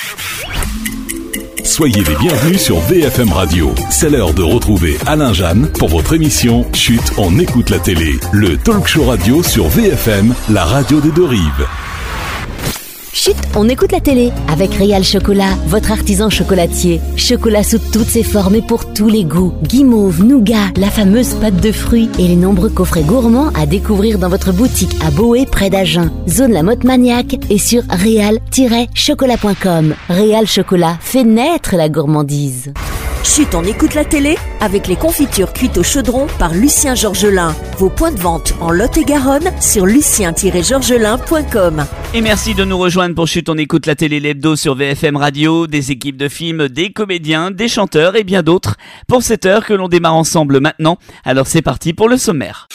Soyez les bienvenus sur VFM Radio. C'est l'heure de retrouver Alain Jeanne pour votre émission Chut, on écoute la télé. Le talk show radio sur VFM, la radio des deux rives. Chut, on écoute la télé avec Réal Chocolat, votre artisan chocolatier. Chocolat sous toutes ses formes et pour tous les goûts. Guimauve, nougat, la fameuse pâte de fruits et les nombreux coffrets gourmands à découvrir dans votre boutique à Boé près d'Agen. Zone La Motte Maniaque et sur réal-chocolat.com. Réal Chocolat fait naître la gourmandise. Chut, on écoute la télé avec les confitures cuites au chaudron par Lucien Georgelin. Vos points de vente en Lot-et-Garonne sur lucien-georgelin.com. Et merci de nous rejoindre pour Chut, on écoute la télé l'hebdo sur VFM Radio, des équipes de films, des comédiens, des chanteurs et bien d'autres pour cette heure que l'on démarre ensemble maintenant. Alors c'est parti pour le sommaire.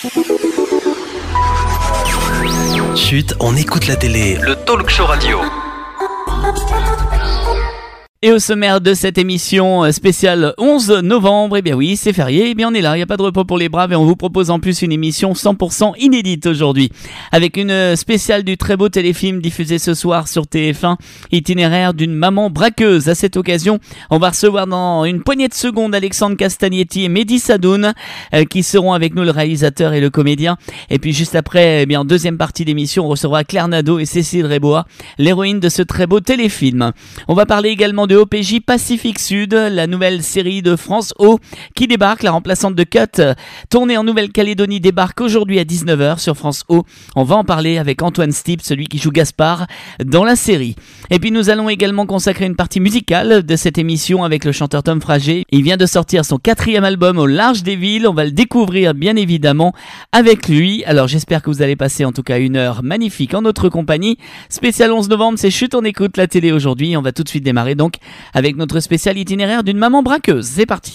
Chut, on écoute la télé, le talk show radio. Et au sommaire de cette émission spéciale 11 novembre, eh bien oui, c'est férié, eh bien on est là, il n'y a pas de repos pour les braves et on vous propose en plus une émission 100% inédite aujourd'hui. Avec une spéciale du très beau téléfilm diffusé ce soir sur TF1, Itinéraire d'une maman braqueuse. À cette occasion, on va recevoir dans une poignée de secondes Alexandre Castagnetti et Mehdi Sadoun qui seront avec nous, le réalisateur et le comédien. Et puis juste après, eh bien en deuxième partie d'émission, on recevra Claire Nadeau et Cécile Rébois, l'héroïne de ce très beau téléfilm. On va parler également de OPJ Pacifique Sud, la nouvelle série de France O qui débarque, la remplaçante de Cut, tournée en Nouvelle-Calédonie, débarque aujourd'hui à 19h sur France O. On va en parler avec Antoine Stipp, celui qui joue Gaspard dans la série. Et puis nous allons également consacrer une partie musicale de cette émission avec le chanteur Tom Frager. Il vient de sortir son 4e album Au large des villes, on va le découvrir bien évidemment avec lui. Alors j'espère que vous allez passer en tout cas une heure magnifique en notre compagnie. Spécial 11 novembre, c'est Chut, on écoute la télé aujourd'hui. On va tout de suite démarrer donc avec notre spécial itinéraire d'une maman braqueuse. C'est parti.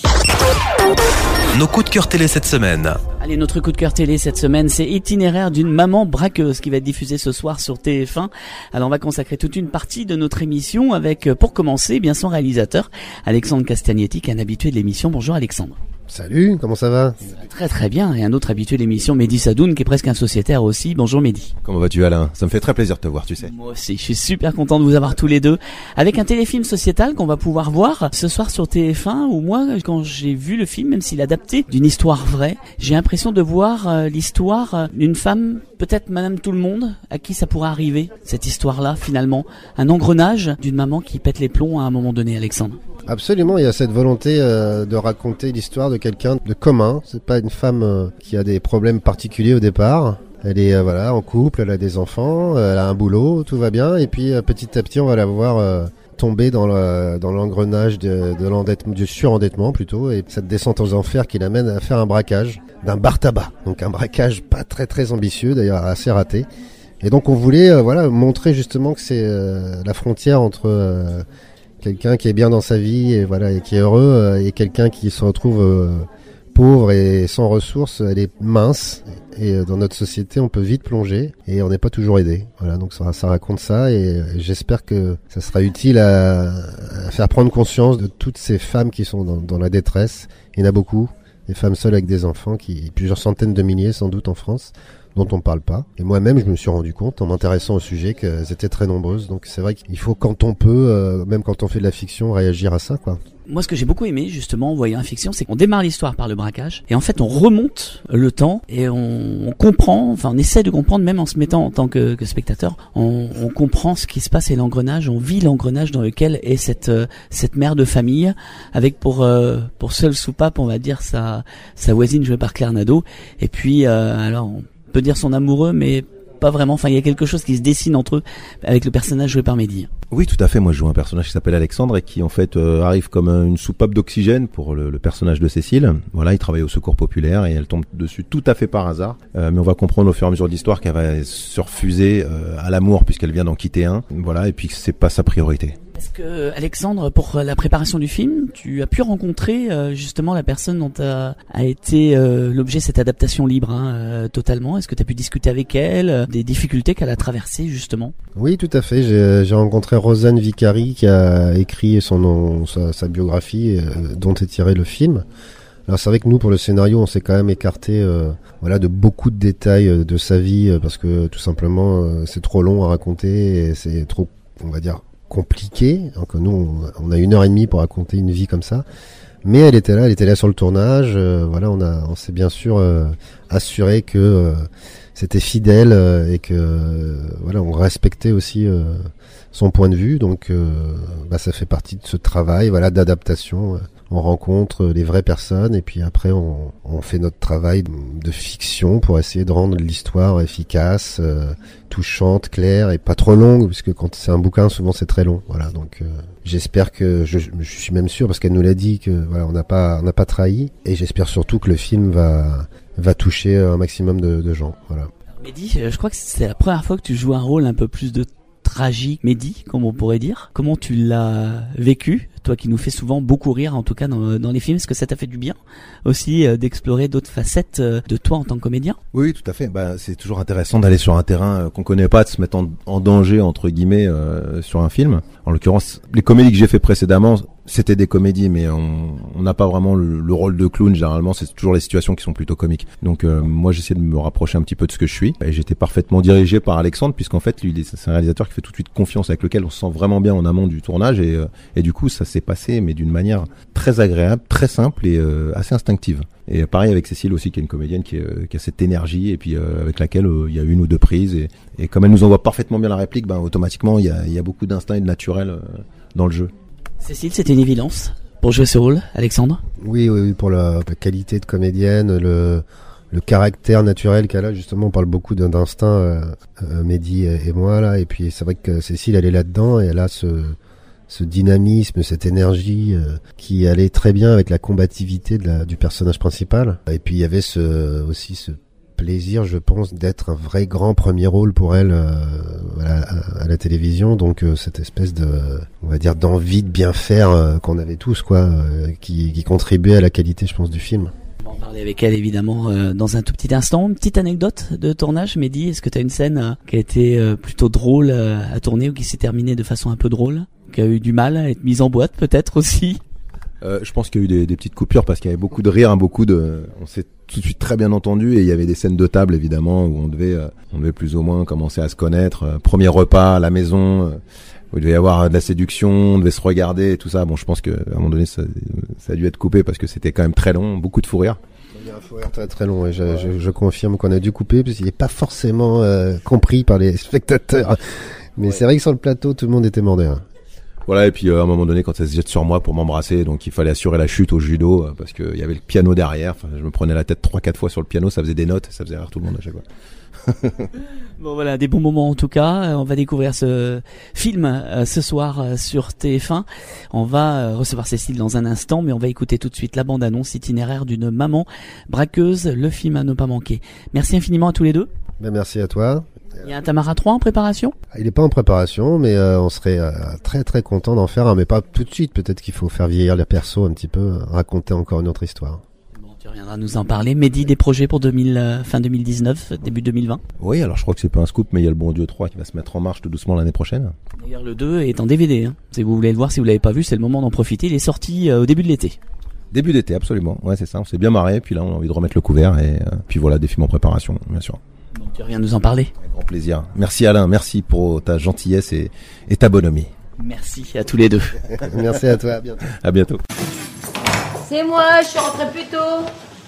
Nos coups de cœur télé cette semaine. Allez, notre coup de cœur télé cette semaine, c'est Itinéraire d'une maman braqueuse qui va être diffusé ce soir sur TF1. Alors on va consacrer toute une partie de notre émission avec, pour commencer, eh bien son réalisateur, Alexandre Castagnetti, qui est un habitué de l'émission. Bonjour Alexandre. Salut, comment ça va ? Très très bien, et un autre habitué de l'émission, Mehdi Sadoun, qui est presque un sociétaire aussi. Bonjour Mehdi. Comment vas-tu Alain ? Ça me fait très plaisir de te voir, tu sais. Moi aussi, je suis super content de vous avoir tous les deux, avec un téléfilm sociétal qu'on va pouvoir voir ce soir sur TF1, où moi, quand j'ai vu le film, même s'il est adapté d'une histoire vraie, j'ai l'impression de voir l'histoire d'une femme, peut-être Madame Tout-le-Monde, à qui ça pourrait arriver, cette histoire-là finalement. Un engrenage d'une maman qui pète les plombs à un moment donné, Alexandre. Absolument, il y a cette volonté de raconter l'histoire de quelqu'un de commun. C'est pas une femme qui a des problèmes particuliers au départ. Elle est en couple, elle a des enfants, elle a un boulot, tout va bien. Et puis petit à petit, on va la voir tomber dans l'engrenage du surendettement plutôt, et cette descente aux enfers qui l'amène à faire un braquage d'un bar tabac. Donc un braquage pas très très ambitieux, d'ailleurs assez raté. Et donc on voulait montrer justement que c'est la frontière entre quelqu'un qui est bien dans sa vie et qui est heureux et quelqu'un qui se retrouve pauvre et sans ressources. Elle est mince et dans notre société on peut vite plonger et on n'est pas toujours aidé. Voilà, donc ça raconte ça et j'espère que ça sera utile à faire prendre conscience de toutes ces femmes qui sont dans la détresse. Il y en a beaucoup, des femmes seules avec des enfants, plusieurs centaines de milliers sans doute en France, dont on ne parle pas. Et moi-même, je me suis rendu compte, en m'intéressant au sujet, qu'elles étaient très nombreuses. Donc c'est vrai qu'il faut, quand on peut, même quand on fait de la fiction, réagir à ça, quoi. Moi, ce que j'ai beaucoup aimé, justement, en voyant la fiction, c'est qu'on démarre l'histoire par le braquage, et en fait, on remonte le temps, et on comprend, enfin, on essaie de comprendre, même en se mettant en tant que spectateur, on comprend ce qui se passe et l'engrenage, on vit l'engrenage dans lequel est cette mère de famille, avec pour seule soupape, on va dire, sa voisine jouée par Claire Nadeau, et puis, alors, on peut dire son amoureux, mais pas vraiment. Enfin, il y a quelque chose qui se dessine entre eux avec le personnage joué par Mehdi. Oui, tout à fait. Moi, je joue un personnage qui s'appelle Alexandre et qui, en fait, arrive comme une soupape d'oxygène pour le personnage de Cécile. Voilà, il travaille au secours populaire et elle tombe dessus tout à fait par hasard. Mais on va comprendre au fur et à mesure de l'histoire qu'elle va se refuser à l'amour puisqu'elle vient d'en quitter un. Voilà, et puis que c'est pas sa priorité. Est-ce que, Alexandre, pour la préparation du film, tu as pu rencontrer justement la personne dont a été l'objet de cette adaptation libre, totalement? Est-ce que tu as pu discuter avec elle des difficultés qu'elle a traversées justement? Oui, tout à fait. J'ai rencontré Rosanne Vicari qui a écrit sa biographie dont est tiré le film. Alors c'est vrai que nous, pour le scénario, on s'est quand même écarté de beaucoup de détails de sa vie parce que tout simplement c'est trop long à raconter et c'est trop, on va dire, compliqué. Donc nous, on a 1h30 pour raconter une vie comme ça. Mais elle était là sur le tournage. Voilà, on s'est bien sûr assuré que c'était fidèle et que voilà, on respectait aussi son point de vue. Donc, ça fait partie de ce travail, voilà, d'adaptation. On rencontre les vraies personnes et puis après on fait notre travail de fiction pour essayer de rendre l'histoire efficace, touchante, claire et pas trop longue, puisque quand c'est un bouquin souvent c'est très long. Voilà, donc j'espère que je suis même sûr, parce qu'elle nous l'a dit, que voilà, on n'a pas trahi, et j'espère surtout que le film va toucher un maximum de gens. Voilà. Mehdi, je crois que c'est la première fois que tu joues un rôle un peu plus de tragique, Mehdi, comme on pourrait dire. Comment tu l'as vécu, toi qui nous fais souvent beaucoup rire, en tout cas dans les films? Est-ce que ça t'a fait du bien aussi d'explorer d'autres facettes de toi en tant que comédien? Oui, tout à fait. C'est toujours intéressant d'aller sur un terrain qu'on connaît pas, de se mettre en danger entre guillemets sur un film. En l'occurrence, les comédies que j'ai fait précédemment, c'était des comédies, mais on n'a pas vraiment le rôle de clown. Généralement, c'est toujours les situations qui sont plutôt comiques. Donc moi, j'essaie de me rapprocher un petit peu de ce que je suis. Et j'étais parfaitement dirigé par Alexandre, puisqu'en fait, lui, c'est un réalisateur qui fait tout de suite confiance, avec lequel on se sent vraiment bien en amont du tournage. Et du coup, ça s'est passé, mais d'une manière très agréable, très simple et assez instinctive. Et pareil avec Cécile aussi, qui est une comédienne qui a cette énergie, et puis avec laquelle il y a une ou deux prises. Et comme elle nous envoie parfaitement bien la réplique, automatiquement, il y a beaucoup d'instinct et de naturel dans le jeu. Cécile, c'était une évidence pour jouer ce rôle, Alexandre? Oui, pour la qualité de comédienne, le caractère naturel qu'elle a. Justement, on parle beaucoup d'instinct, Mehdi et moi, là. Et puis, c'est vrai que Cécile, elle est là-dedans, et elle a ce dynamisme, cette énergie qui allait très bien avec la combativité du personnage principal. Et puis, il y avait aussi ce plaisir, je pense, d'être un vrai grand premier rôle pour elle à la télévision. Donc cette espèce on va dire, d'envie de bien faire qu'on avait tous, qui contribuait à la qualité, je pense, du film. On va en parler avec elle évidemment dans un tout petit instant. Une petite anecdote de tournage, Mehdi, est-ce que tu as une scène qui a été plutôt drôle à tourner, ou qui s'est terminée de façon un peu drôle, qui a eu du mal à être mise en boîte peut-être aussi? Je pense qu'il y a eu des petites coupures, parce qu'il y avait beaucoup de rire, on s'est tout de suite très bien entendu, et il y avait des scènes de table évidemment où on devait plus ou moins commencer à se connaître. Premier repas à la maison, où il devait y avoir de la séduction, on devait se regarder et tout ça. Bon, je pense qu'à un moment donné ça a dû être coupé, parce que c'était quand même très long, beaucoup de fou rire. Il y a un fou rire très très long, et je confirme qu'on a dû couper, parce qu'il n'est pas forcément compris par les spectateurs. Mais c'est vrai que sur le plateau, tout le monde était mort de rire. Voilà, et puis à un moment donné, quand elle se jette sur moi pour m'embrasser, donc il fallait assurer la chute au judo, parce que il y avait le piano derrière. Enfin, je me prenais la tête 3-4 fois sur le piano, ça faisait des notes, ça faisait rire tout le monde à chaque fois. Bon voilà, des bons moments en tout cas. On va découvrir ce film ce soir sur TF1. On va recevoir Cécile dans un instant, mais on va écouter tout de suite la bande-annonce itinéraire d'une maman braqueuse, le film à ne pas manquer. Merci infiniment à tous les deux. Merci à toi. Il y a un Tamara 3 en préparation? Il n'est pas en préparation, mais on serait très très content d'en faire un, mais pas tout de suite. Peut-être qu'il faut faire vieillir les persos un petit peu, raconter encore une autre histoire. Bon, tu reviendras nous en parler. Mehdi, des projets pour fin 2019, début 2020? Oui, alors je crois que c'est pas un scoop, mais il y a le Bon Dieu 3 qui va se mettre en marche tout doucement l'année prochaine. D'ailleurs, le 2 est en DVD. Si vous voulez le voir, si vous l'avez pas vu, c'est le moment d'en profiter. Il est sorti au début de l'été. Début d'été, absolument. Ouais, c'est ça. On s'est bien marré, puis là, on a envie de remettre le couvert, et puis voilà, des films en préparation, bien sûr. Donc tu reviens nous en parler. Avec grand plaisir. Merci Alain, merci pour ta gentillesse et ta bonhomie. Merci à tous les deux. Merci à toi, à bientôt. À bientôt. C'est moi, je suis rentré plus tôt.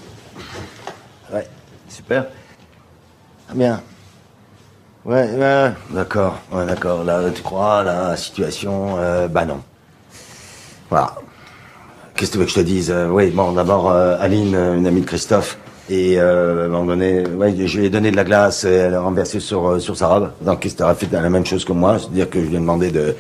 Ouais, super. Ah bien. Ouais, d'accord. Ouais, d'accord. Là, tu crois, la situation, non. Voilà. Qu'est-ce que tu veux que je te dise? Oui, bon, d'abord, Aline, une amie de Christophe. Et à un moment donné, je lui ai donné de la glace, et elle a renversé sur sa robe. Donc, qu'est-ce que t'aurais fait la même chose que moi? C'est-à-dire que je lui ai demandé de...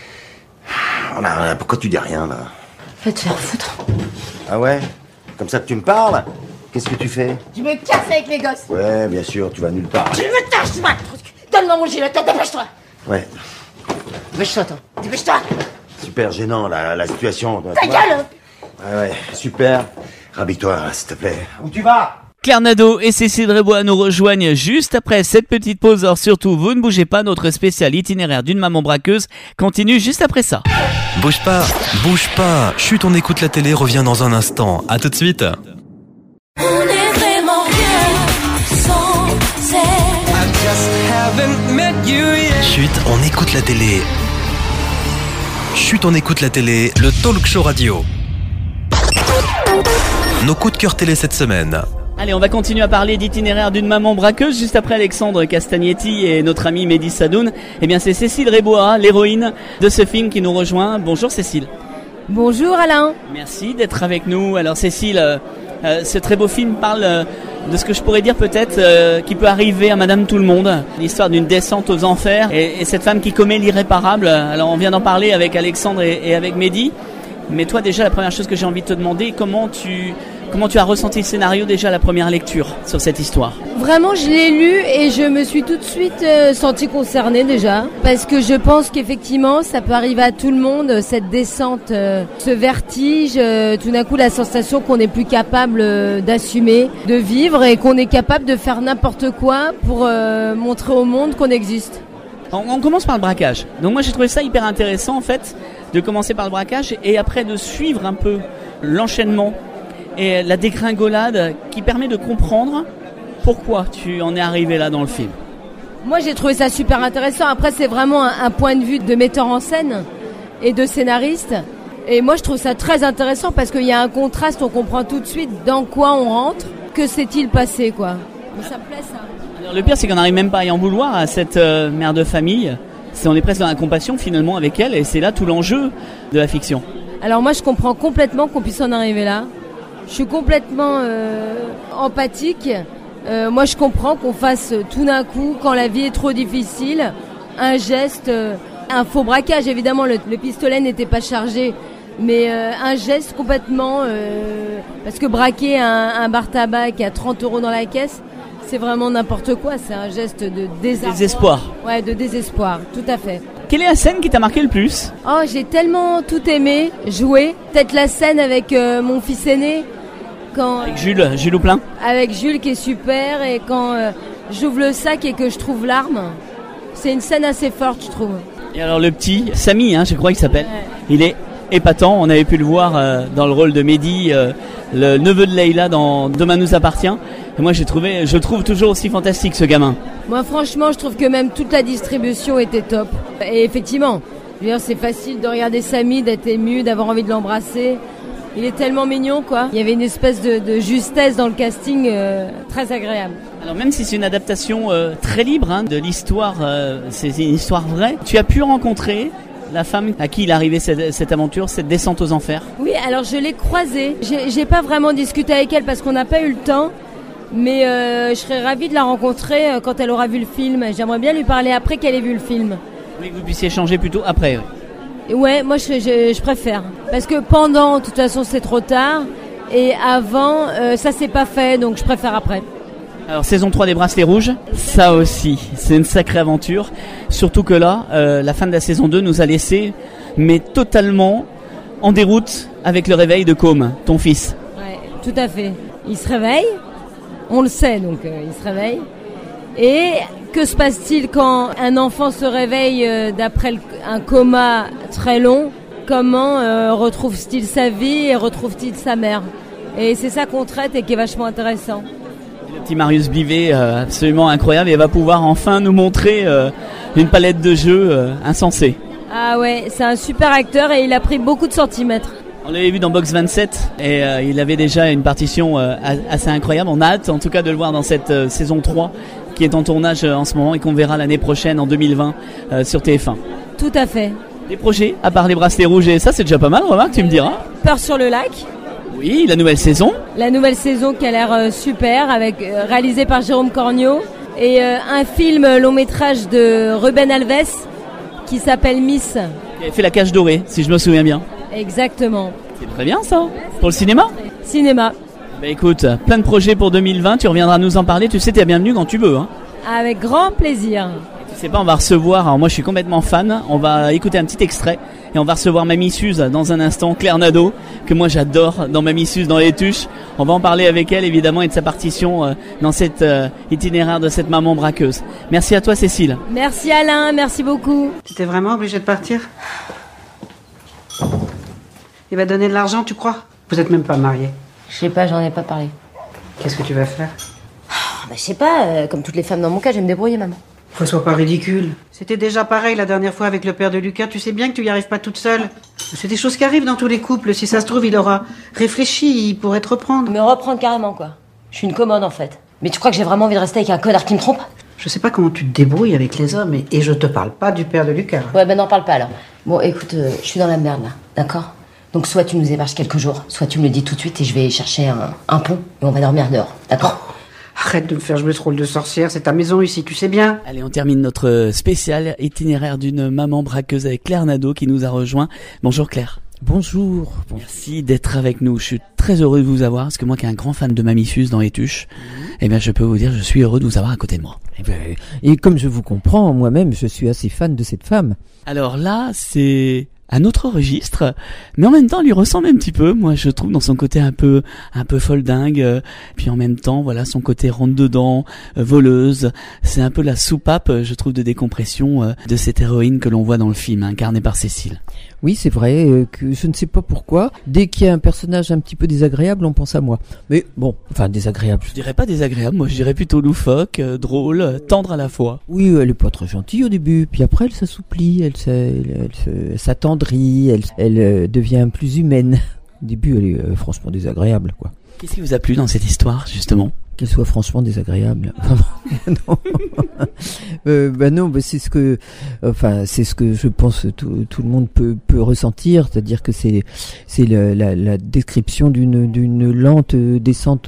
Pourquoi tu dis rien, là? Va te faire foutre. Ah ouais? Comme ça que tu me parles? Qu'est-ce que tu fais? Je me casse avec les gosses. Ouais, bien sûr, tu vas nulle part. Tu me tâches, toi. Donne-moi mon gilet, dépêche-toi. Ouais. Dépêche-toi, toi. Dépêche-toi. Super gênant, la situation. Ta gueule! Ouais, super. Rhabille-toi, s'il te plaît. Où tu vas? Claire Nadeau et Cécile Drébois nous rejoignent juste après cette petite pause. Alors surtout, vous ne bougez pas, notre spécial itinéraire d'une maman braqueuse continue juste après ça. Bouge pas, bouge pas. Chut, on écoute la télé, revient dans un instant. À tout de suite. On est vraiment bien sans Chut, on écoute la télé. Chut, on écoute la télé, le talk show radio. Nos coups de cœur télé cette semaine. Allez, on va continuer à parler d'itinéraire d'une maman braqueuse. Juste après Alexandre Castagnetti et notre amie Mehdi Sadoun, eh bien c'est Cécile Rébois, l'héroïne de ce film qui nous rejoint. Bonjour Cécile. Bonjour Alain. Merci d'être avec nous. Alors Cécile, ce très beau film parle de ce que je pourrais dire peut-être qui peut arriver à Madame Tout-le-Monde. L'histoire d'une descente aux enfers et cette femme qui commet l'irréparable. Alors on vient d'en parler avec Alexandre et avec Mehdi. Mais toi déjà, la première chose que j'ai envie de te demander, comment tu as ressenti le scénario déjà à la première lecture sur cette histoire? Vraiment, je l'ai lu et je me suis tout de suite sentie concernée déjà. Parce que je pense qu'effectivement, ça peut arriver à tout le monde, cette descente, ce vertige, tout d'un coup la sensation qu'on n'est plus capable d'assumer, de vivre et qu'on est capable de faire n'importe quoi pour montrer au monde qu'on existe. On commence par le braquage. Donc moi j'ai trouvé ça hyper intéressant en fait, de commencer par le braquage et après de suivre un peu l'enchaînement et la dégringolade qui permet de comprendre pourquoi tu en es arrivé là dans le film. Moi j'ai trouvé ça super intéressant. Après c'est vraiment un point de vue de metteur en scène et de scénariste. Et moi je trouve ça très intéressant parce qu'il y a un contraste, on comprend tout de suite dans quoi on rentre, que s'est-il passé quoi. Mais ça me plaît ça. Alors, le pire c'est qu'on n'arrive même pas à y en vouloir à cette mère de famille. On est presque dans la compassion finalement avec elle et c'est là tout l'enjeu de la fiction. Alors moi je comprends complètement qu'on puisse en arriver là. Je suis complètement empathique. Moi je comprends qu'on fasse tout d'un coup, quand la vie est trop difficile, un geste, un faux braquage. Évidemment le pistolet n'était pas chargé, mais un geste complètement... parce que braquer un bar tabac qui a 30 € dans la caisse, c'est vraiment n'importe quoi. C'est un geste de désespoir. Ouais, de désespoir, tout à fait. Quelle est la scène qui t'a marqué le plus? Oh, j'ai tellement tout aimé, jouer. Peut-être la scène avec mon fils aîné. Avec Jules Auplain. Avec Jules qui est super et quand j'ouvre le sac et que je trouve l'arme, c'est une scène assez forte je trouve. Et alors le petit, Samy je crois qu'il s'appelle, ouais. Il est épatant, on avait pu le voir dans le rôle de Mehdi, le neveu de Leïla dans Demain nous appartient. Et moi je le trouve toujours aussi fantastique ce gamin. Moi franchement je trouve que même toute la distribution était top. Et effectivement, je veux dire, c'est facile de regarder Samy, d'être ému, d'avoir envie de l'embrasser. Il est tellement mignon quoi. Il y avait une espèce de justesse dans le casting très agréable. Alors même si c'est une adaptation très libre de l'histoire, c'est une histoire vraie, tu as pu rencontrer la femme à qui il est arrivé cette aventure, cette descente aux enfers? Oui, alors je l'ai croisée. J'ai pas vraiment discuté avec elle parce qu'on n'a pas eu le temps. Mais je serais ravie de la rencontrer quand elle aura vu le film. J'aimerais bien lui parler après qu'elle ait vu le film. Oui, que vous puissiez échanger plutôt après. Ouais, moi je préfère. Parce que pendant, de toute façon c'est trop tard. Et avant, ça c'est pas fait, donc je préfère après. Alors saison 3 des Bracelets Rouges, ça aussi, c'est une sacrée aventure. Surtout que là, la fin de la saison 2 nous a laissé, mais totalement en déroute avec le réveil de Côme, ton fils. Ouais, tout à fait. Il se réveille, on le sait, donc il se réveille. Et que se passe-t-il quand un enfant se réveille d'après un coma très long? Comment retrouve-t-il sa vie et retrouve-t-il sa mère? Et c'est ça qu'on traite et qui est vachement intéressant. Le petit Marius Bivet, absolument incroyable, et va pouvoir enfin nous montrer une palette de jeux insensée. Ah ouais, c'est un super acteur et il a pris beaucoup de centimètres. On l'avait vu dans Box 27 et il avait déjà une partition assez incroyable. On a hâte en tout cas de le voir dans cette saison 3 qui est en tournage en ce moment et qu'on verra l'année prochaine en 2020 sur TF1. Tout à fait. Des projets, à part les Bracelets Rouges et ça, c'est déjà pas mal, remarque, tu me diras. Peur sur le lac. Oui, la nouvelle saison. La nouvelle saison qui a l'air super, réalisée par Jérôme Cornio. Et un film long métrage de Ruben Alves qui s'appelle Miss. Qui avait fait La Cage Dorée, si je me souviens bien. Exactement. C'est très bien ça. Pour le cinéma. Cinéma. Bah écoute, plein de projets pour 2020, tu reviendras nous en parler, tu sais, t'es bienvenue quand tu veux. Avec grand plaisir. Tu sais pas, on va recevoir, alors moi je suis complètement fan, on va écouter un petit extrait et on va recevoir Mamie Suze dans un instant, Claire Nadeau, que moi j'adore dans Mamie Suze dans les tuches. On va en parler avec elle évidemment et de sa partition dans cet itinéraire de cette maman braqueuse. Merci à toi Cécile. Merci Alain, merci beaucoup. Tu étais vraiment obligé de partir? Il va donner de l'argent, tu crois? Vous êtes même pas mariés. Je sais pas, j'en ai pas parlé. Qu'est-ce que tu vas faire? Je sais pas, comme toutes les femmes dans mon cas, je vais me débrouiller, maman. Faut sois pas ridicule. C'était déjà pareil la dernière fois avec le père de Lucas. Tu sais bien que tu y arrives pas toute seule. C'est des choses qui arrivent dans tous les couples. Si ça se trouve, il aura réfléchi, il pourrait te reprendre. Me reprendre carrément, quoi. Je suis une commode, en fait. Mais tu crois que j'ai vraiment envie de rester avec un connard qui me trompe? Je sais pas comment tu te débrouilles avec les hommes et je te parle pas du père de Lucas. Ouais, ben n'en parle pas alors. Bon, écoute, je suis dans la merde là, d'accord? Donc soit tu nous héberges quelques jours, soit tu me le dis tout de suite et je vais chercher un pont et on va dormir dehors, d'accord? Arrête de me faire jouer ce rôle de sorcière, c'est ta maison ici, tu sais bien. Allez, on termine notre spécial itinéraire d'une maman braqueuse avec Claire Nadeau qui nous a rejoint. Bonjour Claire. Bonjour. Merci d'être avec nous. Je suis très heureux de vous avoir parce que moi qui est un grand fan de Mamie Suze dans les Tuches, eh bien je peux vous dire je suis heureux de vous avoir à côté de moi. Et comme je vous comprends, moi-même je suis assez fan de cette femme. Alors là, c'est un autre registre, mais en même temps, elle lui ressemble un petit peu. Moi, je trouve dans son côté un peu folle dingue, puis en même temps, voilà, son côté rentre dedans, voleuse. C'est un peu la soupape, je trouve, de décompression de cette héroïne que l'on voit dans le film, incarnée par Cécile. Oui, c'est vrai que je ne sais pas pourquoi, dès qu'il y a un personnage un petit peu désagréable, on pense à moi. Mais bon, enfin désagréable. Je dirais pas désagréable, moi je dirais plutôt loufoque, drôle, tendre à la fois. Oui, elle est pas très gentille au début, puis après elle s'assouplit, elle s'attendrit, elle devient plus humaine. Au début, elle est franchement désagréable, quoi. Qu'est-ce qui vous a plu dans cette histoire, justement ? Qu'elle soit franchement désagréable. Non. C'est ce que je pense tout le monde peut ressentir, c'est-à-dire que c'est la description d'une lente descente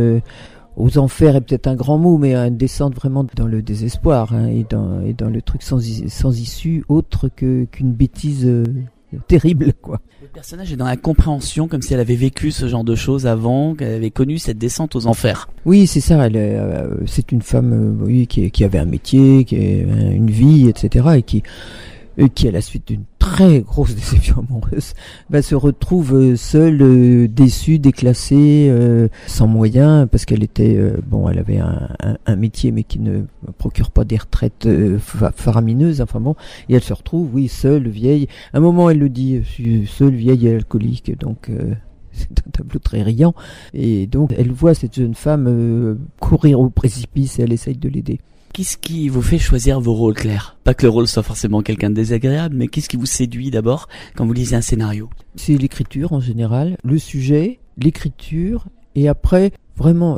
aux enfers est peut-être un grand mot, mais une descente vraiment dans le désespoir, hein, et dans le truc sans issue autre qu'une bêtise terrible, quoi. Le personnage est dans la compréhension, comme si elle avait vécu ce genre de choses avant, qu'elle avait connu cette descente aux enfers. Oui, c'est ça. C'est une femme, qui avait un métier, qui a une vie, etc., et qui à la suite d'une très grosse déception amoureuse, se retrouve seule, déçue, déclassée, sans moyens, parce qu'elle était, elle avait un métier mais qui ne procure pas des retraites faramineuses, et elle se retrouve, seule, vieille. À un moment, elle le dit, je suis seule, vieille et alcoolique, donc c'est un tableau très riant, et donc elle voit cette jeune femme courir au précipice et elle essaye de l'aider. Qu'est-ce qui vous fait choisir vos rôles, Claire ? Pas que le rôle soit forcément quelqu'un de désagréable, mais qu'est-ce qui vous séduit d'abord quand vous lisez un scénario ? C'est l'écriture en général, le sujet, l'écriture, et après, vraiment,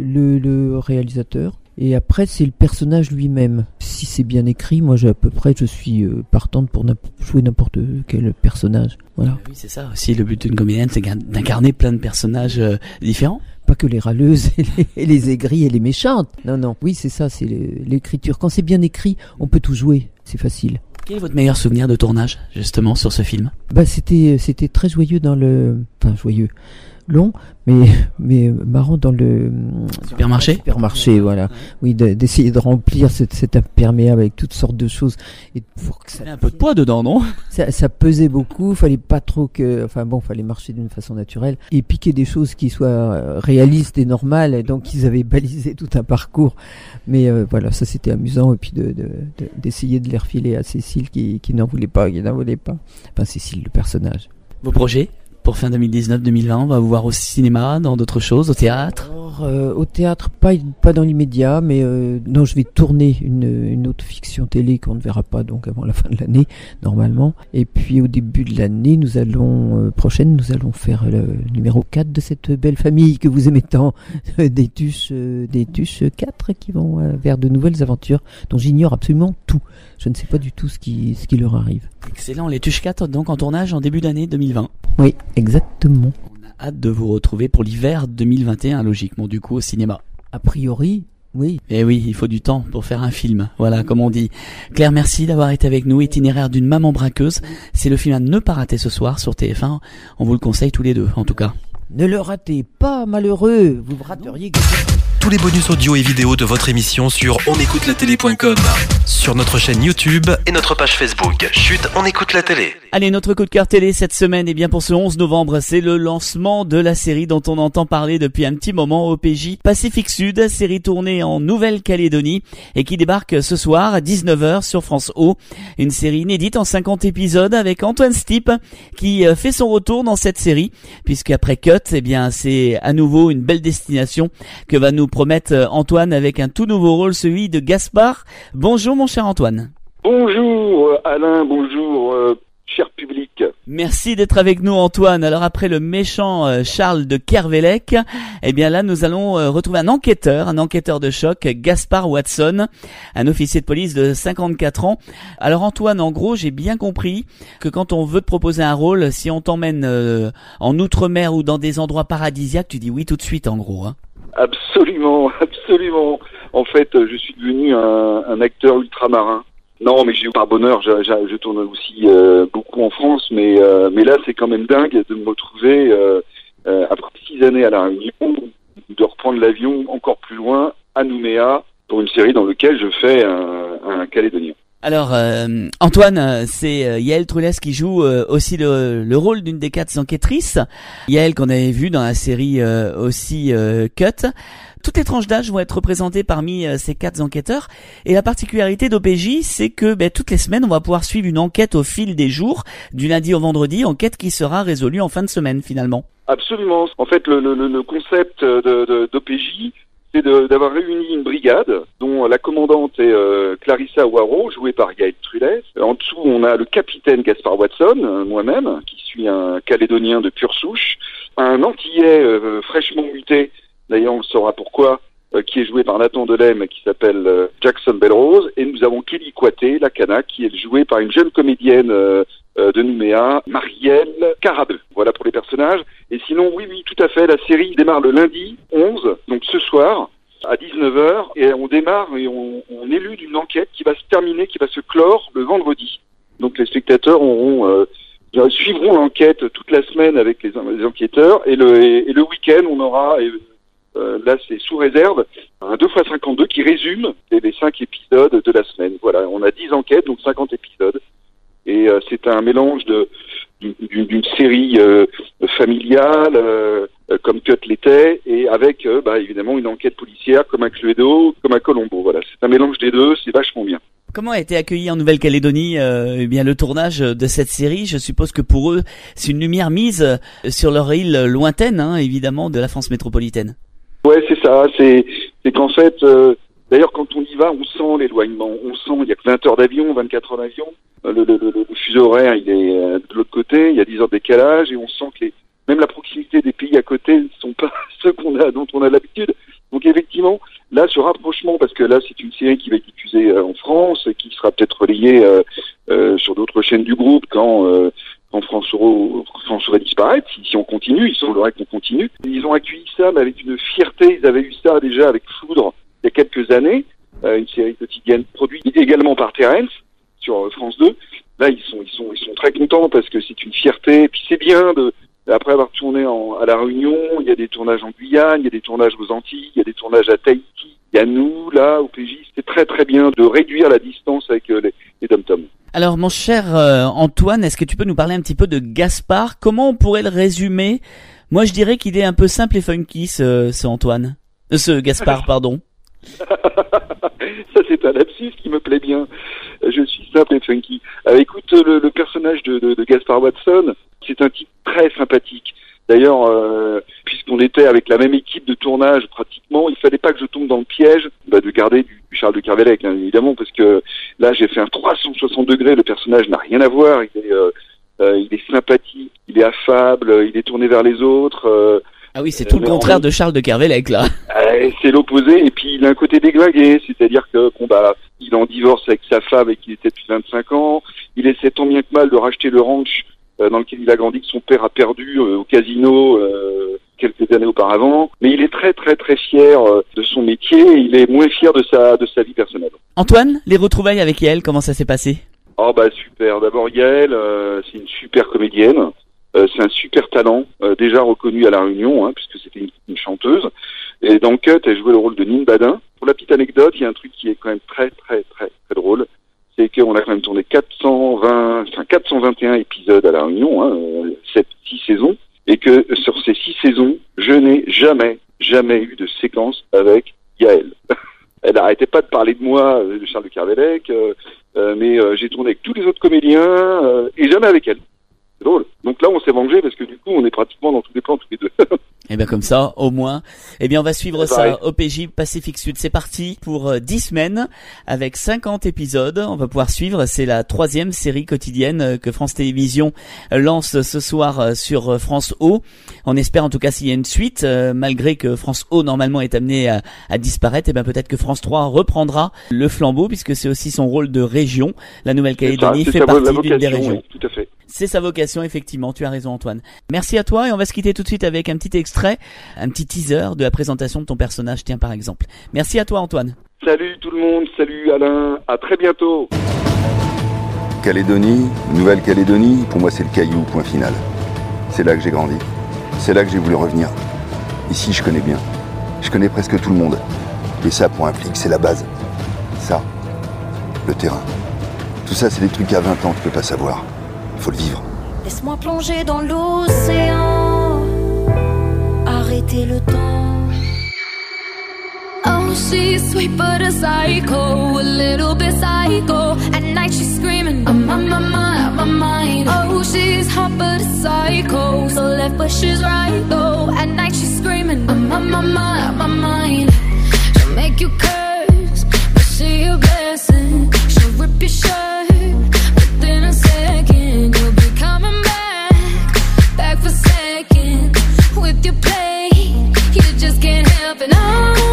le réalisateur. Et après, c'est le personnage lui-même. Si c'est bien écrit, moi, à peu près, je suis partante pour jouer n'importe quel personnage. Voilà. Oui, c'est ça aussi. Le but d'une comédienne, c'est d'incarner plein de personnages différents. Pas que les râleuses et les aigries et les méchantes. Non. Oui, c'est ça, c'est l'écriture. Quand c'est bien écrit, on peut tout jouer. C'est facile. Quel est votre meilleur souvenir de tournage, justement, sur ce film ? C'était très joyeux joyeux. Long, mais marrant dans le supermarché. Voilà. Oui, d'essayer de remplir cet imperméable avec toutes sortes de choses. Et pour que ça... Il y a un peu de poids dedans, non ? Ça pesait beaucoup, fallait pas trop fallait marcher d'une façon naturelle et piquer des choses qui soient réalistes et normales, et donc ils avaient balisé tout un parcours. Mais voilà, ça c'était amusant, et puis d'essayer de les refiler à Cécile qui n'en voulait pas. Enfin, Cécile, le personnage. Vos projets ? Pour fin 2019-2020, on va vous voir au cinéma, dans d'autres choses, au théâtre ? Alors, au théâtre, pas dans l'immédiat, mais non, je vais tourner une autre fiction télé qu'on ne verra pas donc avant la fin de l'année, normalement. Et puis au début de l'année, prochaine, nous allons faire le numéro 4 de cette belle famille que vous aimez tant, des Tuches 4 qui vont vers de nouvelles aventures dont j'ignore absolument tout. Je ne sais pas du tout ce qui leur arrive. Excellent, les Tuches 4 donc en tournage en début d'année 2020. Oui, exactement. On a hâte de vous retrouver pour l'hiver 2021, logiquement, du coup, au cinéma. A priori, oui. Eh oui, il faut du temps pour faire un film, voilà, comme on dit. Claire, merci d'avoir été avec nous. Itinéraire d'une maman braqueuse, c'est le film à ne pas rater ce soir sur TF1. On vous le conseille tous les deux, en tout cas. Ne le ratez pas, malheureux, vous rateriez... Tous les bonus audio et vidéos de votre émission sur onécoutelatélé.com, sur notre chaîne YouTube et notre page Facebook. Chut, on écoute la télé. Allez, notre coup de cœur télé cette semaine, pour ce 11 novembre, c'est le lancement de la série dont on entend parler depuis un petit moment, OPJ Pacifique Sud, série tournée en Nouvelle-Calédonie et qui débarque ce soir à 19h sur France O. Une série inédite en 50 épisodes avec Antoine Stipe qui fait son retour dans cette série, puisqu'après Cut, Cut, eh bien c'est à nouveau une belle destination que va nous promettre Antoine avec un tout nouveau rôle, celui de Gaspard. Bonjour mon cher Antoine. Bonjour Alain, bonjour cher public. Merci d'être avec nous Antoine. Alors après le méchant Charles de Kervelec, eh bien là nous allons retrouver un enquêteur de choc, Gaspard Watson, un officier de police de 54 ans. Alors Antoine, en gros, j'ai bien compris que quand on veut te proposer un rôle, si on t'emmène en outre-mer ou dans des endroits paradisiaques, tu dis oui tout de suite en gros. Hein. Absolument. En fait, je suis devenu un acteur ultramarin. Non, mais par bonheur, je tourne aussi beaucoup en France, mais là, c'est quand même dingue de me retrouver après 6 années à La Réunion, de reprendre l'avion encore plus loin à Nouméa pour une série dans laquelle je fais un Calédonien. Alors Antoine, c'est Yael Trulès qui joue aussi le rôle d'une des 4 enquêtrices. Yael qu'on avait vu dans la série aussi Cut. Toutes les tranches d'âge vont être représentées parmi ces 4 enquêteurs. Et la particularité d'OPJ, c'est que toutes les semaines, on va pouvoir suivre une enquête au fil des jours, du lundi au vendredi, enquête qui sera résolue en fin de semaine finalement. Absolument. En fait, le concept d'OPJ, c'est d'avoir réuni une brigade dont la commandante est Clarissa Waro, jouée par Yael Trulès. En dessous, on a le capitaine Gaspard Watson, moi-même, qui suis un Calédonien de pure souche, un Antillais fraîchement muté, d'ailleurs on le saura pourquoi, qui est joué par Nathan Delem, qui s'appelle Jackson Belrose, et nous avons Kelly Kouaté, la Canaque, qui est jouée par une jeune comédienne de Nouméa, Marielle Carabeu. Voilà pour les personnages. Et sinon, oui, tout à fait, la série démarre le lundi 11, donc ce soir, à 19h, et on démarre et on élude une enquête qui va se terminer, qui va se clore le vendredi. Donc les spectateurs suivront l'enquête toute la semaine avec les enquêteurs, et le week-end, on aura... là, c'est sous réserve, un 2x52 qui résume les 5 épisodes de la semaine. Voilà, on a 10 enquêtes, donc 50 épisodes. Et c'est un mélange d'une série familiale, comme Cut l'était, et avec évidemment une enquête policière comme un Cluedo, comme un Colombo. Voilà, c'est un mélange des deux, c'est vachement bien. Comment a été accueilli en Nouvelle-Calédonie le tournage de cette série? Je suppose que pour eux, c'est une lumière mise sur leur île lointaine, évidemment, de la France métropolitaine. Ouais, c'est ça. C'est qu'en fait, d'ailleurs, quand on y va, on sent l'éloignement. On sent, il y a que 20 heures d'avion, 24 heures d'avion. Le fuseau horaire, il est de l'autre côté. Il y a 10 heures de décalage et on sent que même la proximité des pays à côté ne sont pas ceux dont on a l'habitude. Donc effectivement, là, ce rapprochement, parce que là, c'est une série qui va être diffusée en France, qui sera peut-être relayée sur d'autres chaînes du groupe quand France va disparaître, si on continue, il semblerait qu'on continue. Ils ont accueilli ça, mais avec une fierté. Ils avaient eu ça déjà avec Foudre il y a quelques années, une série quotidienne produite également par Terence sur France 2. Là, ils sont très contents parce que c'est une fierté. Et puis c'est bien après avoir tourné à La Réunion, il y a des tournages en Guyane, il y a des tournages aux Antilles, il y a des tournages à Tahiti. Il y a nous, là, au PJ, c'est très très bien de réduire la distance avec les dom-toms. Alors mon cher Antoine, est-ce que tu peux nous parler un petit peu de Gaspard? Comment on pourrait le résumer? Moi je dirais qu'il est un peu simple et funky ce Gaspard, pardon. Ça c'est un lapsus qui me plaît bien. Je suis simple et funky. Écoute, le personnage de Gaspard Watson, c'est un type très sympathique. D'ailleurs, puisqu'on était avec la même équipe de tournage pratiquement, il fallait pas que je tombe dans le piège de garder du Charles de Kervelec, évidemment, parce que là j'ai fait un 360 degrés, le personnage n'a rien à voir, il est sympathique, il est affable, il est tourné vers les autres. Ah oui, c'est tout le contraire de Charles de Kervelec, là. C'est l'opposé, et puis il a un côté déglingué, c'est-à-dire que il est en divorce avec sa femme et qu'il était depuis 25 ans, il essaie tant bien que mal de racheter le ranch dans lequel il a grandi, que son père a perdu au casino quelques années auparavant. Mais il est très très très fier de son métier et il est moins fier de sa vie personnelle. Antoine, les retrouvailles avec Yael, comment ça s'est passé? Oh super. D'abord Yael, c'est une super comédienne. C'est un super talent, déjà reconnu à La Réunion, puisque c'était une chanteuse. Et dans Cut, elle jouait le rôle de Nine Badin. Pour la petite anecdote, il y a un truc qui est quand même très très très très drôle. C'est qu'on a quand même tourné 421 épisodes à La Réunion, 6 saisons, et que sur ces 6 saisons, je n'ai jamais eu de séquence avec Yael. Elle n'arrêtait pas de parler de moi, de Charles de Kervelec, mais j'ai tourné avec tous les autres comédiens, et jamais avec elle. C'est drôle. Donc là, on s'est vengé parce que du coup, on est pratiquement dans tous les plans tous les deux. Et bien comme ça, au moins. Eh bien on va suivre C'est ça, pareil. OPJ Pacific Sud. C'est parti pour 10 semaines avec 50 épisodes. On va pouvoir suivre, c'est la 3e série quotidienne que France Télévisions lance ce soir sur France O. On espère en tout cas s'il y a une suite, malgré que France O normalement est amené à disparaître, et bien peut-être que France 3 reprendra le flambeau puisque c'est aussi son rôle de région. La Nouvelle-Calédonie C'est fait ça, partie la d'une des vocation, régions. oui, tout à fait. C'est sa vocation, effectivement, tu as raison Antoine. Merci à toi et on va se quitter tout de suite avec un petit extrait, un petit teaser de la présentation de ton personnage, tiens par exemple. Merci à toi Antoine. Salut tout le monde, salut Alain, à très bientôt. Calédonie, Nouvelle-Calédonie, pour moi c'est le caillou, point final. C'est là que j'ai grandi. C'est là que j'ai voulu revenir. Ici je connais bien. Je connais presque tout le monde. Et ça, pour un flic, c'est la base. Ça, le terrain. Tout ça, c'est des trucs à 20 ans que tu peux pas savoir. Faut le vivre. Laisse-moi plonger dans l'océan, arrêter le temps. Oh, she's sweet but a psycho, a little bit psycho. At night she's screaming, I'm on my mind. Oh, she's hot but a psycho, so left but she's right though. At night she's screaming, I'm on my mind. She'll make you curse, but she a blessing. She'll rip your shirt within a second. You'll be coming back for seconds. With your play, you just can't help it.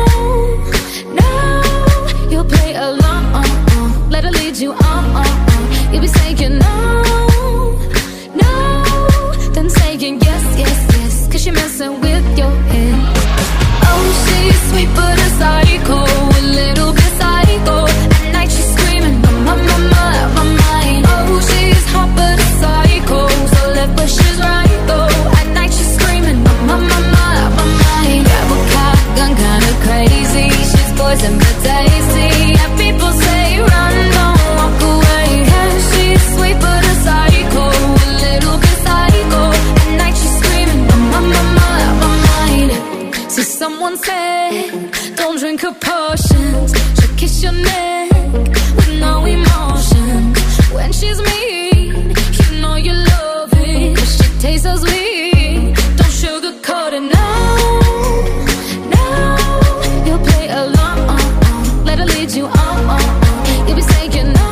No, you'll play along. Let her lead you on. You'll be saying no, then saying yes, 'cause you're messing with your head. Oh, she's sweet but a psycho, a little bit psycho. At night she's screaming, my mind. Oh, she's hot but a psycho, so left but she's right though. At night she's screaming, my mind. Grab a gun, kinda crazy. She's poison but tasty. And people say run, don't walk away. Yeah, she's sweet but a psycho, a little bit psycho. At night she's screaming, my mind. See, someone said, don't drink her potions. She'll kiss your neck with no emotion. When she's mean, you know you love it. 'Cause she tastes so sweet, don't sugarcoat it, no. You'll play along, let her lead you on. You'll be saying no,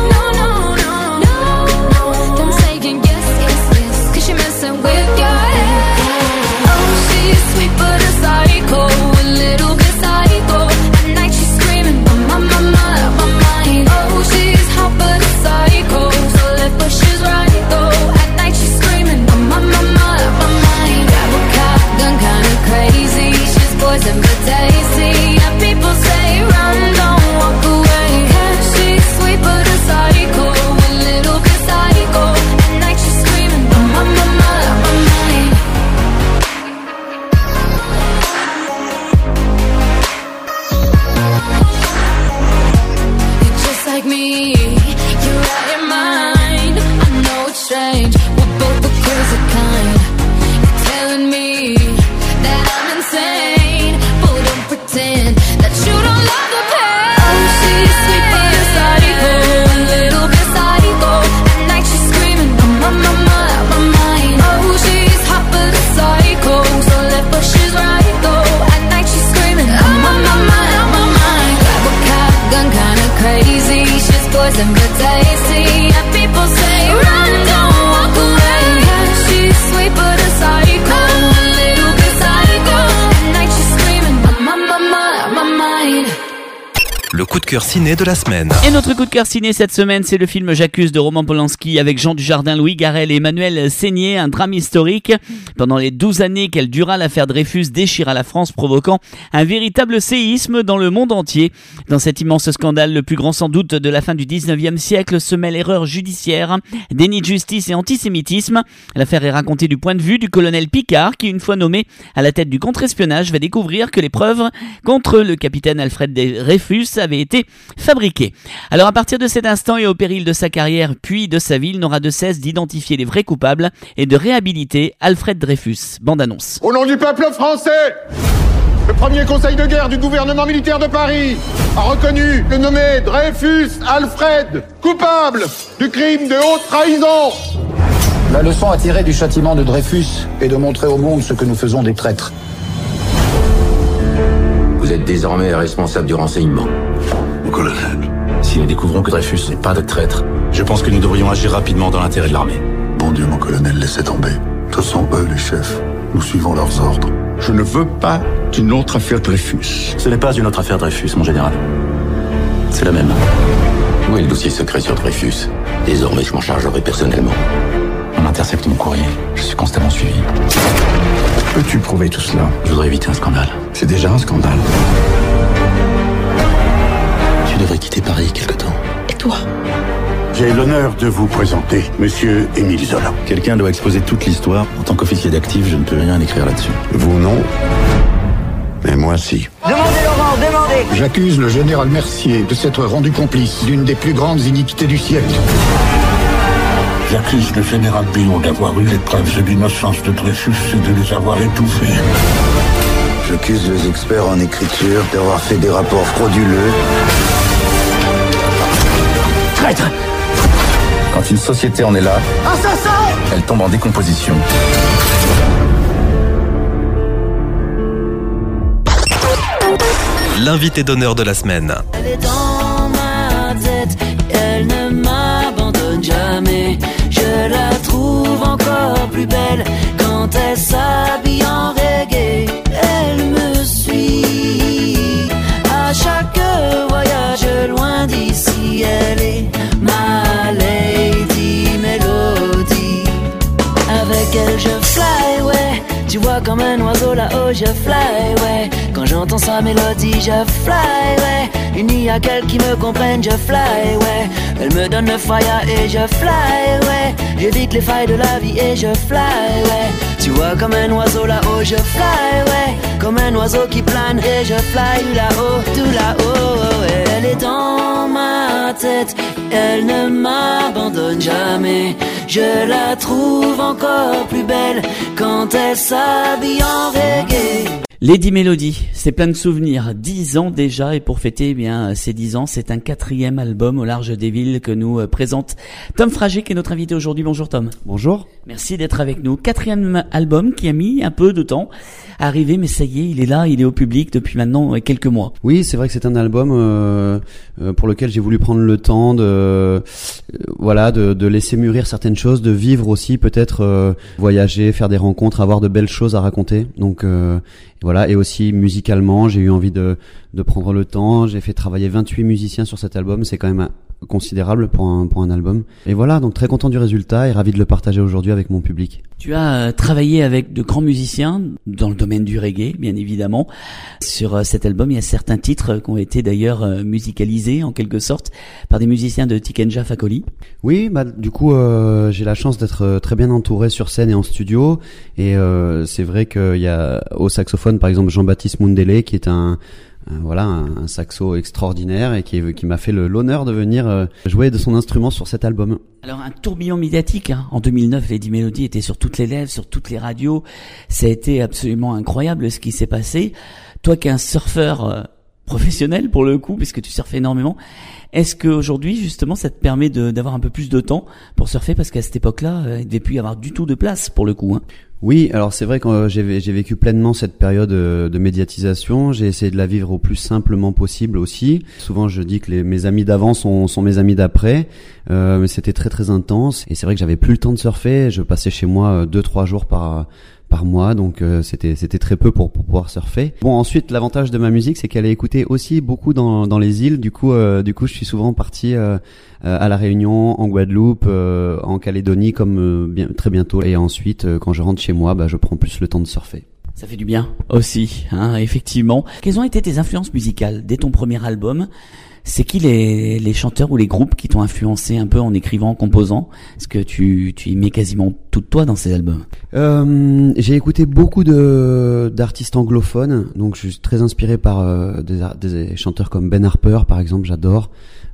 then saying yes, 'cause you're messing with your head. Oh, she's sweet but a psycho, a little bit psycho. At night she's screaming, my mind. Oh, she's hot but a psycho, so left but she's right though. At night she's screaming, my mind. Grab a gun, kinda crazy. She's poison but tasty. And people say run, don't walk away. Yeah, she's sweet but a psycho, a little bit psycho. At night she's screaming, my mind. You're just like me, you're out your mind. I know it's strange, we're both the crazy kind. You're telling me that I'm insane, but don't pretend that you don't love the pain. Oh, she's sweet but a psycho, a little bit psycho. At night she's screaming, my mind. Oh, she's hot but a psycho, so left but she's right though. At night she's screaming, my mind. Grab a gun, kinda crazy. She's poison but tasty. And people say run, don't walk away. Yeah, she's sweet but a psycho, a little bit psycho. At night she's screaming, my mind. Le coup de cœur ciné de la semaine. Et notre coup de cœur ciné cette semaine, c'est le film J'accuse de Roman Polanski avec Jean Dujardin, Louis Garrel et Emmanuel Seigner, un drame historique. Pendant les 12 années qu'elle dura, l'affaire Dreyfus déchira la France, provoquant un véritable séisme dans le monde entier. Dans cet immense scandale, le plus grand sans doute de la fin du 19e siècle, se mêlent erreur judiciaire, déni de justice et antisémitisme. L'affaire est racontée du point de vue du colonel Picard, qui, une fois nommé à la tête du contre-espionnage, va découvrir que les preuves contre le capitaine Alfred Dreyfus avaient été fabriquées. Alors à partir de cet instant et au péril de sa carrière puis de sa vie, il n'aura de cesse d'identifier les vrais coupables et de réhabiliter Alfred Dreyfus. Bande annonce. Au nom du peuple français, le premier conseil de guerre du gouvernement militaire de Paris a reconnu le nommé Dreyfus Alfred coupable du crime de haute trahison. La leçon à tirer du châtiment de Dreyfus est de montrer au monde ce que nous faisons des traîtres. Vous êtes désormais responsable du renseignement. Mon colonel. Si nous découvrons que Dreyfus n'est pas de traître, Je pense que nous devrions agir rapidement dans l'intérêt de l'armée. Bon Dieu, mon colonel, laissez tomber. Ce sont eux les chefs. Nous suivons leurs ordres. Je ne veux pas d'une autre affaire Dreyfus. Ce n'est pas une autre affaire Dreyfus, mon général. C'est la même. Où est le dossier secret sur Dreyfus? Désormais, je m'en chargerai personnellement. On intercepte mon courrier. Je suis constamment suivi. Peux-tu prouver tout cela? Je voudrais éviter un scandale. C'est déjà un scandale. Tu devrais quitter Paris quelque temps. Et toi? J'ai l'honneur de vous présenter Monsieur Émile Zola. Quelqu'un doit exposer toute l'histoire. En tant qu'officier d'actif, je ne peux rien écrire là-dessus. Vous non, mais moi si. Demandez Laurent, demandez. J'accuse le général Mercier de s'être rendu complice d'une des plus grandes iniquités du siècle. J'accuse le général Billon d'avoir eu les preuves de l'innocence de Dreyfus et de les avoir étouffées. J'accuse les experts en écriture d'avoir fait des rapports frauduleux. Traître! Quand une société en est là, Assassin! elle tombe en décomposition. L'invité d'honneur de la semaine. Elle est dans ma tête, elle ne m'abandonne jamais. Je la trouve encore plus belle quand elle s'habille en reggae. Elle me suit à chaque voyage loin d'ici. Elle est ma lady mélodie. Avec elle je fly, ouais. Tu vois comme un oiseau là-haut je fly, ouais. Quand j'entends sa mélodie je fly, ouais. Il n'y a qu'elle qui me comprenne, je fly, ouais. Elle me donne le fire et je fly, ouais. J'évite les failles de la vie et je fly, ouais. Tu vois comme un oiseau là-haut je fly, ouais. Comme un oiseau qui plane et je fly tout là-haut, ouais. Elle est dans ma tête, elle ne m'abandonne jamais. Je la trouve encore plus belle quand elle s'habille en reggae. Lady Melody, c'est plein de souvenirs, 10 ans déjà, et pour fêter ces 10 ans, c'est un 4e album au large des villes que nous présente Tom Frager, qui est notre invité aujourd'hui. Bonjour Tom. Bonjour. Merci d'être avec nous. 4e album qui a mis un peu de temps à arriver, mais ça y est, il est là, il est au public depuis maintenant quelques mois. Oui, c'est vrai que c'est un album pour lequel j'ai voulu prendre le temps de laisser mûrir certaines choses, de vivre aussi peut-être, voyager, faire des rencontres, avoir de belles choses à raconter. Donc voilà, et aussi musicalement, j'ai eu envie de prendre le temps. J'ai fait travailler 28 musiciens sur cet album, c'est quand même considérable pour un album. Et voilà, donc très content du résultat et ravi de le partager aujourd'hui avec mon public. Tu as travaillé avec de grands musiciens dans le domaine du reggae, bien évidemment. Sur cet album, il y a certains titres qui ont été d'ailleurs musicalisés en quelque sorte par des musiciens de Tikenja Fakoli. Oui, du coup, j'ai la chance d'être très bien entouré sur scène et en studio. Et c'est vrai qu'il y a au saxophone, par exemple, Jean-Baptiste Mundele, qui est un saxo extraordinaire et qui m'a fait l'honneur de venir jouer de son instrument sur cet album. Alors un tourbillon médiatique, hein. En 2009, Lady Melody était sur toutes les lèvres, sur toutes les radios. Ça a été absolument incroyable ce qui s'est passé. Toi qui es un surfeur professionnel pour le coup, puisque tu surfes énormément, est-ce qu'aujourd'hui justement ça te permet d'avoir un peu plus de temps pour surfer, parce qu'à cette époque-là, il devait plus y avoir du tout de place pour le coup, hein. Oui, alors c'est vrai que j'ai vécu pleinement cette période de médiatisation. J'ai essayé de la vivre au plus simplement possible aussi. Souvent, je dis que mes amis d'avant sont mes amis d'après, mais c'était très très intense. Et c'est vrai que j'avais plus le temps de surfer. Je passais chez moi 2-3 jours par mois, donc c'était très peu pour pouvoir surfer. Bon, ensuite l'avantage de ma musique, c'est qu'elle est écoutée aussi beaucoup dans les îles. Du coup je suis souvent parti à la Réunion, en Guadeloupe, en Calédonie, comme très bientôt. Et ensuite, quand je rentre chez moi, je prends plus le temps de surfer. Ça fait du bien aussi, hein, effectivement. Quelles ont été tes influences musicales dès ton premier album? C'est qui les chanteurs ou les groupes qui t'ont influencé un peu en écrivant, en composant? Est-ce que tu y mets quasiment tout de toi dans ces albums? J'ai écouté beaucoup d'artistes anglophones, donc je suis très inspiré par des chanteurs comme Ben Harper, par exemple, j'adore.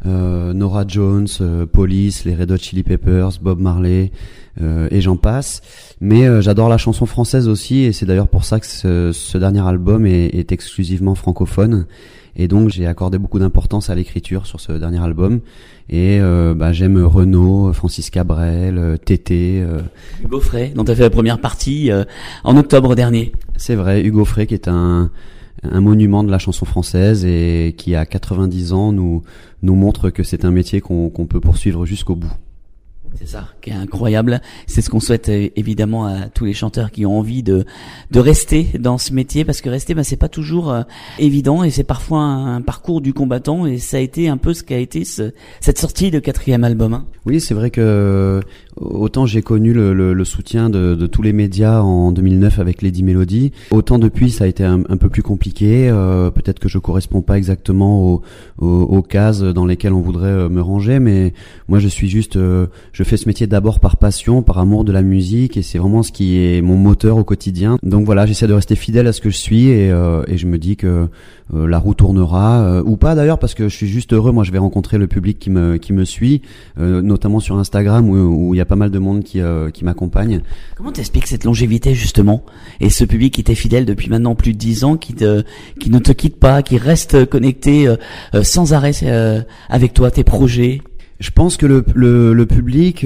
Norah Jones, Police, les Red Hot Chili Peppers, Bob Marley, et j'en passe. Mais j'adore la chanson française aussi, et c'est d'ailleurs pour ça que ce dernier album est exclusivement francophone. Et donc j'ai accordé beaucoup d'importance à l'écriture sur ce dernier album. Et j'aime Renaud, Francis Cabrel, Tété. Hugo Frey, dont tu as fait la première partie en octobre dernier. C'est vrai, Hugo Frey qui est un monument de la chanson française et qui à 90 ans nous montre que c'est un métier qu'on peut poursuivre jusqu'au bout. C'est ça, qui est incroyable. C'est ce qu'on souhaite évidemment à tous les chanteurs qui ont envie de rester dans ce métier, parce que rester, c'est pas toujours évident, et c'est parfois un parcours du combattant, et ça a été un peu ce qu'a été cette sortie de 4e album. Hein. Oui, c'est vrai que autant j'ai connu le soutien de tous les médias en 2009 avec Lady Melody, autant depuis ça a été un peu plus compliqué. Peut-être que je corresponds pas exactement aux cases dans lesquelles on voudrait me ranger, mais moi je suis juste je fais ce métier d'abord par passion, par amour de la musique, et c'est vraiment ce qui est mon moteur au quotidien. Donc voilà, j'essaie de rester fidèle à ce que je suis, et je me dis que la roue tournera, ou pas d'ailleurs, parce que je suis juste heureux. Moi je vais rencontrer le public qui me suit, notamment sur Instagram où il y a pas mal de monde qui m'accompagne. Comment t'expliques cette longévité justement, et ce public qui t'est fidèle depuis maintenant plus de 10 ans, qui ne te quitte pas, qui reste connecté sans arrêt avec toi, tes projets? Je pense que le public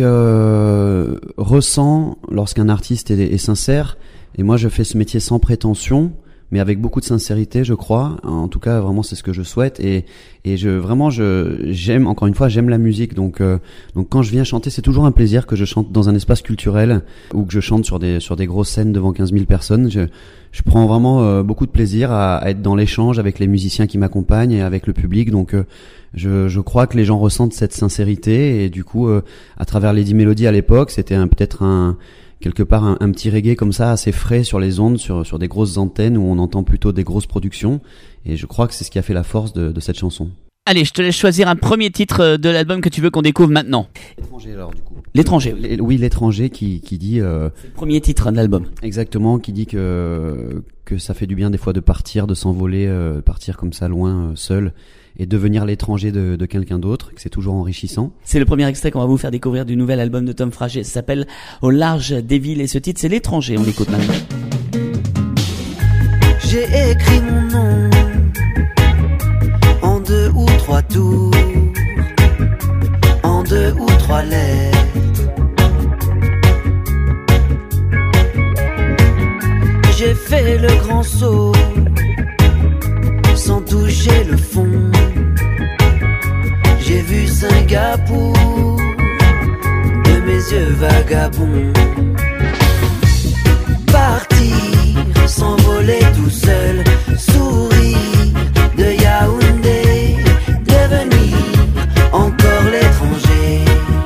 ressent lorsqu'un artiste est sincère, et moi je fais ce métier sans prétention, mais avec beaucoup de sincérité, je crois. En tout cas, vraiment, c'est ce que je souhaite. Et j'aime, encore une fois, j'aime la musique. Donc quand je viens chanter, c'est toujours un plaisir que je chante dans un espace culturel ou que je chante sur des grosses scènes devant 15 000 personnes. Je prends vraiment beaucoup de plaisir à être dans l'échange avec les musiciens qui m'accompagnent et avec le public. Donc je crois que les gens ressentent cette sincérité, et du coup, à travers Lady Melody à l'époque, c'était quelque part un petit reggae comme ça, assez frais sur les ondes, sur des grosses antennes où on entend plutôt des grosses productions, et je crois que c'est ce qui a fait la force de cette chanson. Allez, je te laisse choisir un premier titre de l'album que tu veux qu'on découvre maintenant. L'étranger alors du coup. L'étranger. Oui, l'étranger qui dit... C'est le premier titre de l'album. Exactement, qui dit que ça fait du bien des fois de partir, de s'envoler, partir comme ça loin, seul, et devenir l'étranger de quelqu'un d'autre, que c'est toujours enrichissant. C'est le premier extrait qu'on va vous faire découvrir du nouvel album de Tom Frager. Ça s'appelle Au large des villes, et ce titre c'est L'étranger. On l'écoute maintenant. J'ai écrit mon nom en 2 ou 3 tours, en 2 ou 3 lettres. J'ai fait le grand saut sans toucher le fond. J'ai vu Singapour de mes yeux vagabonds. Partir, s'envoler tout seul, sourire de Yaoundé, devenir encore l'étranger.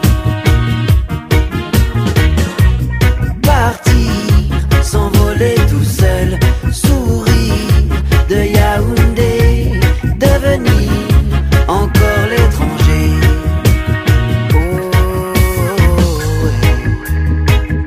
Partir, s'envoler tout seul, sourire de Yaoundé, devenir encore l'étranger. Oh, ouais.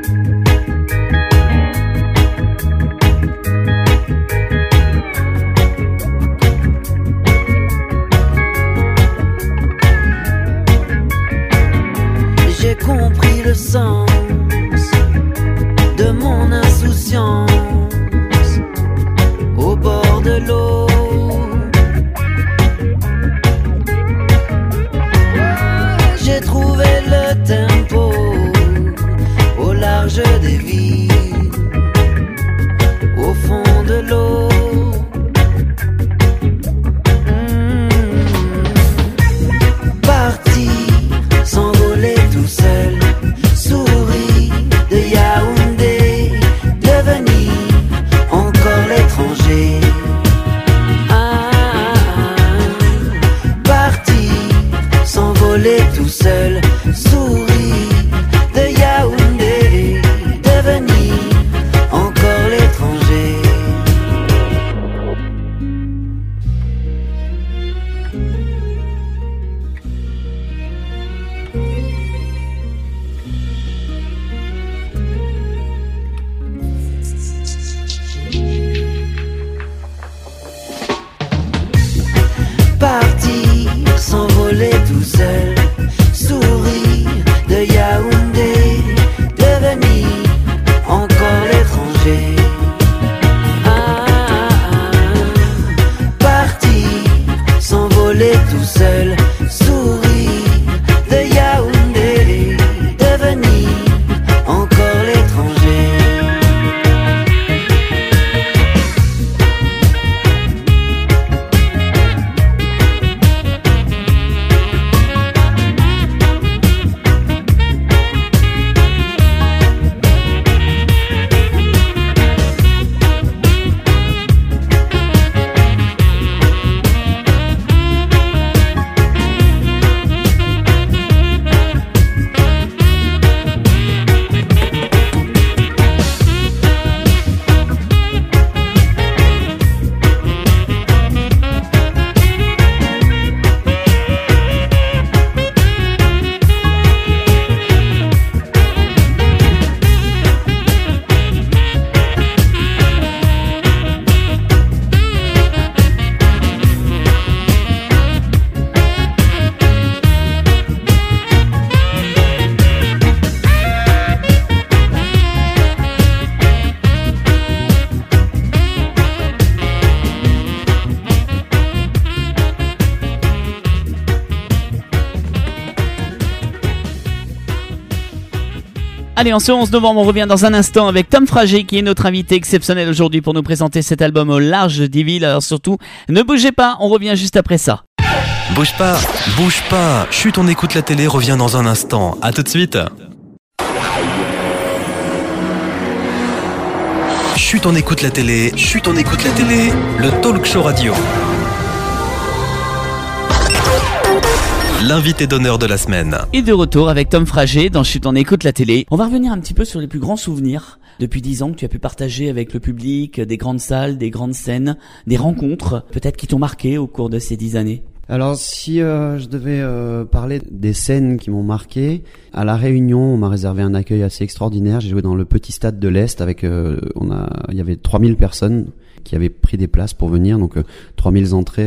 Allez, en ce 11 novembre, on revient dans un instant avec Tom Frager qui est notre invité exceptionnel aujourd'hui pour nous présenter cet album au large des villes. Alors surtout, ne bougez pas, on revient juste après ça. Bouge pas, bouge pas. Chut, on écoute la télé, revient dans un instant. À tout de suite. Chut, on écoute la télé, chut, on écoute la télé. Le talk show radio. L'invité d'honneur de la semaine. Et de retour avec Tom Frager dans Chut, on écoute la télé. On va revenir un petit peu sur les plus grands souvenirs depuis 10 ans que tu as pu partager avec le public, des grandes salles, des grandes scènes, des rencontres, peut-être qui t'ont marqué au cours de ces 10 années. Alors si je devais parler des scènes qui m'ont marqué, à La Réunion, on m'a réservé un accueil assez extraordinaire. J'ai joué dans le petit stade de l'Est avec il y avait 3000 personnes qui avaient pris des places pour venir, donc 3000 entrées,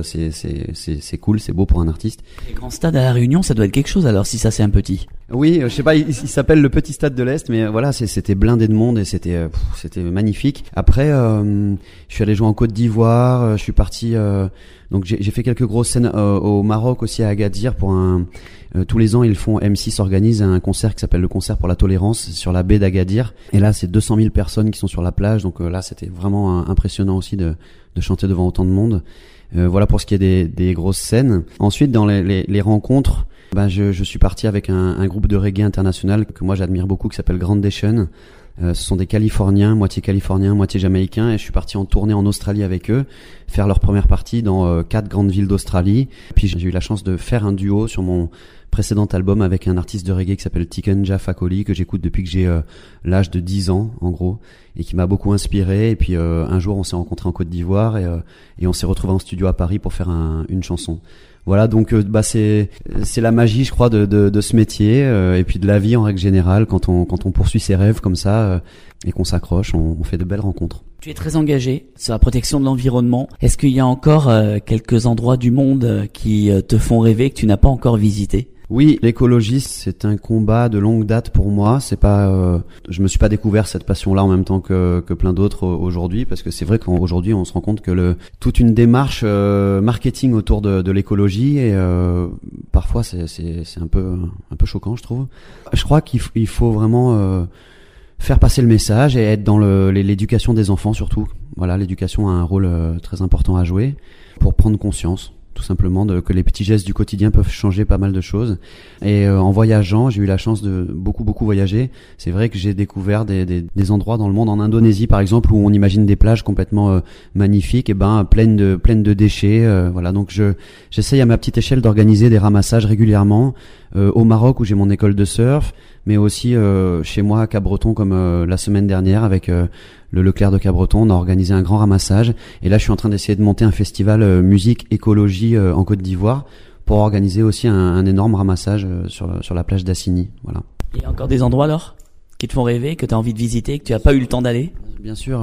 c'est cool, c'est beau pour un artiste. Les grands stades à La Réunion, ça doit être quelque chose alors si ça c'est un petit. Oui, je sais pas, il s'appelle le petit stade de l'Est, mais voilà, c'était blindé de monde et c'était magnifique. Après, je suis allé jouer en Côte d'Ivoire, je suis parti, donc j'ai fait quelques grosses scènes au Maroc aussi à Agadir pour tous les ans ils font, M6 organise un concert qui s'appelle le concert pour la tolérance sur la baie d'Agadir, et là c'est 200 000 personnes qui sont sur la plage, donc là c'était vraiment impressionnant aussi de chanter devant autant de monde. Voilà pour ce qui est des grosses scènes. Ensuite dans les rencontres, je suis parti avec un groupe de reggae international que moi j'admire beaucoup qui s'appelle Grandation. Ce sont des Californiens, moitié Jamaïcains, et je suis parti en tournée en Australie avec eux, faire leur première partie dans 4 grandes villes d'Australie. Puis j'ai eu la chance de faire un duo sur mon précédent album avec un artiste de reggae qui s'appelle Tikenja Fakoli, que j'écoute depuis que j'ai l'âge de 10 ans en gros, et qui m'a beaucoup inspiré. Et puis un jour on s'est rencontrés en Côte d'Ivoire et on s'est retrouvés en studio à Paris pour faire une chanson. Voilà, donc c'est la magie, je crois, de ce métier et puis de la vie en règle générale. Quand on poursuit ses rêves comme ça et qu'on s'accroche, on fait de belles rencontres. Tu es très engagé sur la protection de l'environnement. Est-ce qu'il y a encore quelques endroits du monde qui te font rêver que tu n'as pas encore visité ? Oui, l'écologie, c'est un combat de longue date pour moi. C'est pas, je me suis pas découvert cette passion-là en même temps que plein d'autres aujourd'hui, parce que c'est vrai qu'aujourd'hui on se rend compte que toute une démarche marketing autour de l'écologie et parfois c'est un peu choquant, je trouve. Je crois qu'il faut vraiment faire passer le message et être dans l'éducation des enfants surtout. Voilà, l'éducation a un rôle très important à jouer pour prendre conscience. Tout simplement que les petits gestes du quotidien peuvent changer pas mal de choses. Et en voyageant, j'ai eu la chance de beaucoup voyager. C'est vrai que j'ai découvert des endroits dans le monde, en Indonésie par exemple, où on imagine des plages complètement magnifiques, et pleines de déchets. Voilà, donc j'essaye à ma petite échelle d'organiser des ramassages régulièrement. Au Maroc où j'ai mon école de surf, mais aussi chez moi à Cabreton, comme la semaine dernière avec le Leclerc de Cabreton, on a organisé un grand ramassage, et là je suis en train d'essayer de monter un festival musique écologie en Côte d'Ivoire pour organiser aussi un énorme ramassage sur la plage d'Assigny. Voilà. Il y a encore des endroits alors qui te font rêver, que tu as envie de visiter, que tu n'as pas eu le temps d'aller? Bien sûr,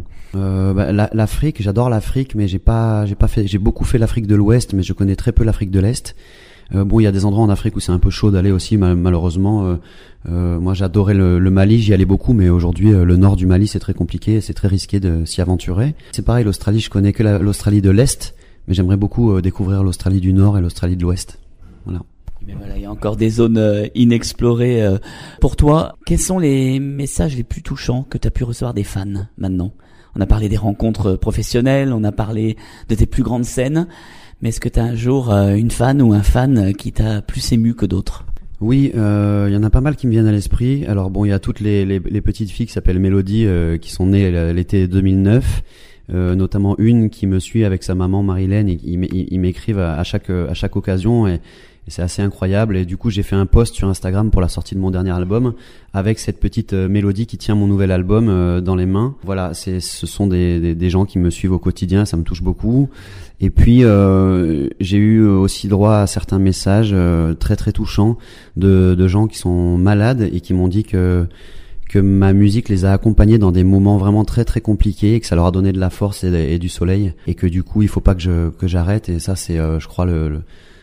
l'Afrique, j'adore l'Afrique, mais j'ai beaucoup fait l'Afrique de l'Ouest, mais je connais très peu l'Afrique de l'Est. Il y a des endroits en Afrique où c'est un peu chaud d'aller aussi, malheureusement. Moi, j'adorais le Mali, j'y allais beaucoup, mais aujourd'hui, le nord du Mali, c'est très compliqué, c'est très risqué de s'y aventurer. C'est pareil, l'Australie, je connais que l'Australie de l'Est, mais j'aimerais beaucoup découvrir l'Australie du Nord et l'Australie de l'Ouest. Voilà. Mais voilà, il y a encore des zones inexplorées. Pour toi, quels sont les messages les plus touchants que tu as pu recevoir des fans maintenant? On a parlé des rencontres professionnelles, on a parlé de tes plus grandes scènes. Mais est-ce que tu as un jour une fan ou un fan qui t'a plus ému que d'autres? Oui, y en a pas mal qui me viennent à l'esprit. Alors il y a toutes les petites filles qui s'appellent Mélodie, qui sont nées l'été 2009. Notamment une qui me suit avec sa maman Marilène, et ils m'écrivent à chaque occasion, et c'est assez incroyable. Et du coup j'ai fait un post sur Instagram pour la sortie de mon dernier album avec cette petite Mélodie qui tient mon nouvel album dans les mains. Voilà, ce sont des gens qui me suivent au quotidien, ça me touche beaucoup. Et puis j'ai eu aussi droit à certains messages très très touchants de gens qui sont malades et qui m'ont dit que ma musique les a accompagnés dans des moments vraiment très très compliqués, et que ça leur a donné de la force et du soleil, et que du coup il faut pas que j'arrête. Et ça c'est je crois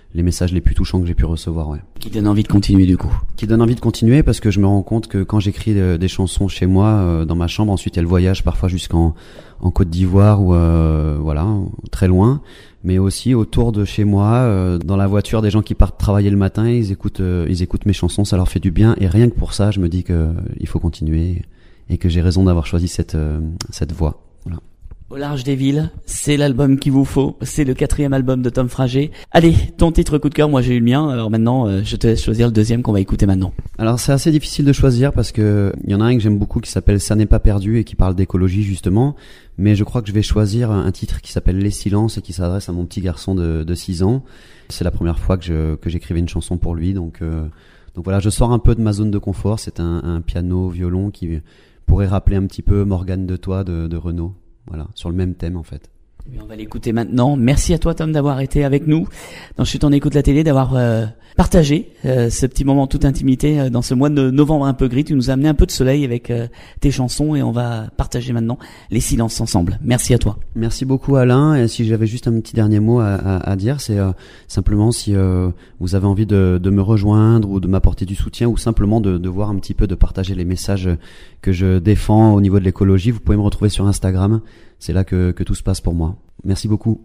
les messages les plus touchants que j'ai pu recevoir, ouais. Qui donne envie de continuer du coup. Qui donne envie de continuer parce que je me rends compte que quand j'écris des chansons chez moi, dans ma chambre, ensuite elles voyagent parfois jusqu'en Côte d'Ivoire ou voilà, très loin, mais aussi autour de chez moi, dans la voiture, des gens qui partent travailler le matin, ils écoutent mes chansons, ça leur fait du bien, et rien que pour ça, je me dis que il faut continuer et que j'ai raison d'avoir choisi cette voie. Voilà. Au large des villes, c'est l'album qu'il vous faut, c'est le 4e album de Tom Frager. Allez, ton titre coup de cœur, moi j'ai eu le mien, alors maintenant je te laisse choisir le deuxième qu'on va écouter maintenant. Alors c'est assez difficile de choisir parce que il y en a un que j'aime beaucoup qui s'appelle Ça n'est pas perdu et qui parle d'écologie justement, mais je crois que je vais choisir un titre qui s'appelle Les Silences et qui s'adresse à mon petit garçon de 6 ans. C'est la première fois que j'écrivais une chanson pour lui, donc voilà, je sors un peu de ma zone de confort, c'est un piano, violon qui pourrait rappeler un petit peu Morgane de Toi de Renaud. Voilà, sur le même thème en fait. On va l'écouter maintenant. Merci à toi Tom d'avoir été avec nous dans Chut on écoute la télé, d'avoir partagé ce petit moment toute intimité dans ce mois de novembre un peu gris. Tu nous as amené un peu de soleil avec tes chansons et on va partager maintenant les silences ensemble. Merci à toi. Merci beaucoup Alain, et si j'avais juste un petit dernier mot à dire, c'est simplement si vous avez envie de me rejoindre ou de m'apporter du soutien ou simplement de voir un petit peu, de partager les messages que je défends au niveau de l'écologie, vous pouvez me retrouver sur Instagram. C'est là que tout se passe pour moi. Merci beaucoup.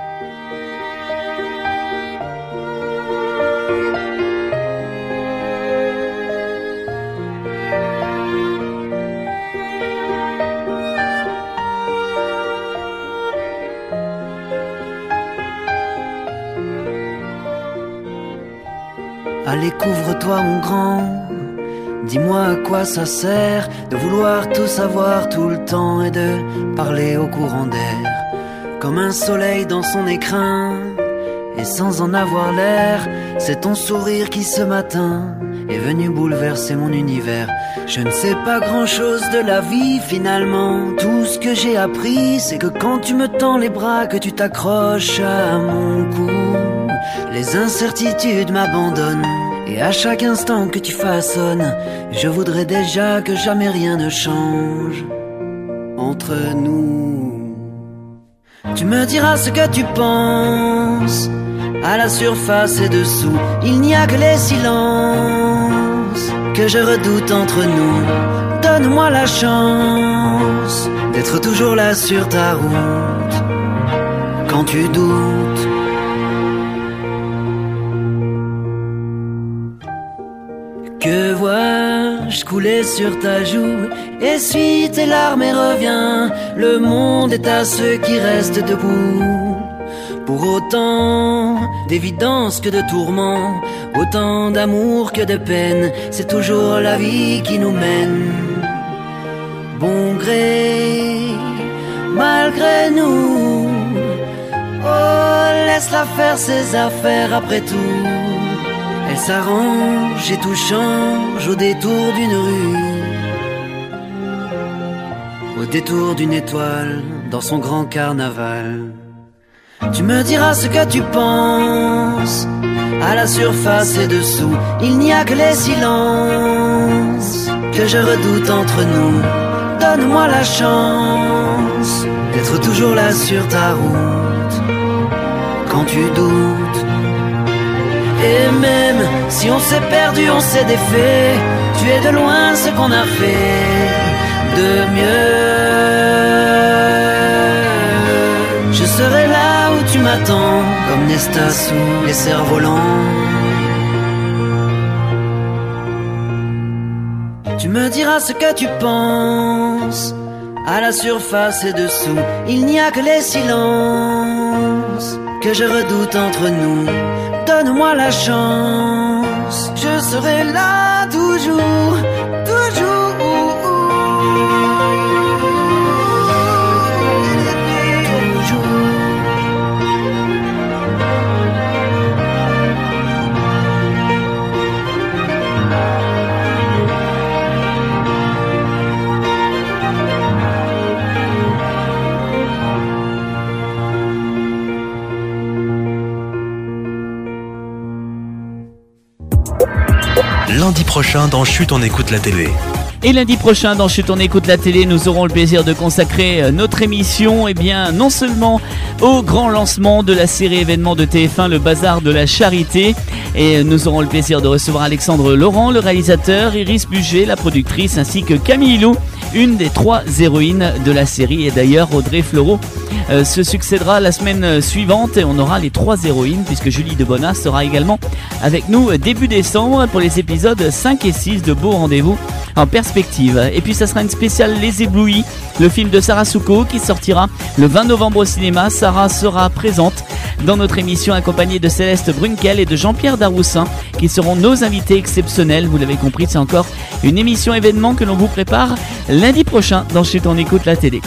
Allez, couvre-toi mon grand, dis-moi à quoi ça sert de vouloir tout savoir tout le temps et de parler au courant d'air, comme un soleil dans son écrin et sans en avoir l'air. C'est ton sourire qui ce matin est venu bouleverser mon univers. Je ne sais pas grand-chose de la vie finalement, tout ce que j'ai appris c'est que quand tu me tends les bras, que tu t'accroches à mon cou, les incertitudes m'abandonnent. Et à chaque instant que tu façonnes, je voudrais déjà que jamais rien ne change entre nous. Tu me diras ce que tu penses, à la surface et dessous, il n'y a que les silences que je redoute entre nous. Donne-moi la chance d'être toujours là sur ta route quand tu doutes. Que vois-je couler sur ta joue? Essuie tes larmes et reviens. Le monde est à ceux qui restent debout. Pour autant d'évidence que de tourments, autant d'amour que de peine, c'est toujours la vie qui nous mène. Bon gré, malgré nous, oh, laisse-la faire ses affaires après tout. Elle s'arrange et tout change au détour d'une rue, au détour d'une étoile dans son grand carnaval. Tu me diras ce que tu penses, à la surface et dessous, il n'y a que les silences que je redoute entre nous. Donne-moi la chance d'être toujours là sur ta route quand tu doutes. Et même si on s'est perdu, on s'est défait, tu es de loin ce qu'on a fait de mieux. Je serai là où tu m'attends, comme Nesta sous les cerfs-volants. Tu me diras ce que tu penses, à la surface et dessous, il n'y a que les silences que je redoute entre nous. Donne-moi la chance, je serai là toujours, toujours. Lundi prochain dans Chut on écoute la télé. Et lundi prochain, dans Chut, on écoute la télé, nous aurons le plaisir de consacrer notre émission, non seulement au grand lancement de la série événement de TF1, le Bazar de la Charité. Et nous aurons le plaisir de recevoir Alexandre Laurent, le réalisateur, Iris Buget, la productrice, ainsi que Camille Lou, une des 3 héroïnes de la série. Et d'ailleurs, Audrey Fleurot se succédera la semaine suivante et on aura les 3 héroïnes, puisque Julie Debona sera également avec nous début décembre pour les épisodes 5 et 6 de Beau Rendez-vous en perspective. Et puis ça sera une spéciale Les Éblouis, le film de Sarah Souko qui sortira le 20 novembre au cinéma. Sarah sera présente dans notre émission accompagnée de Céleste Brunkel et de Jean-Pierre Daroussin qui seront nos invités exceptionnels. Vous l'avez compris, c'est encore une émission événement que l'on vous prépare lundi prochain dans Chut, on écoute la télé.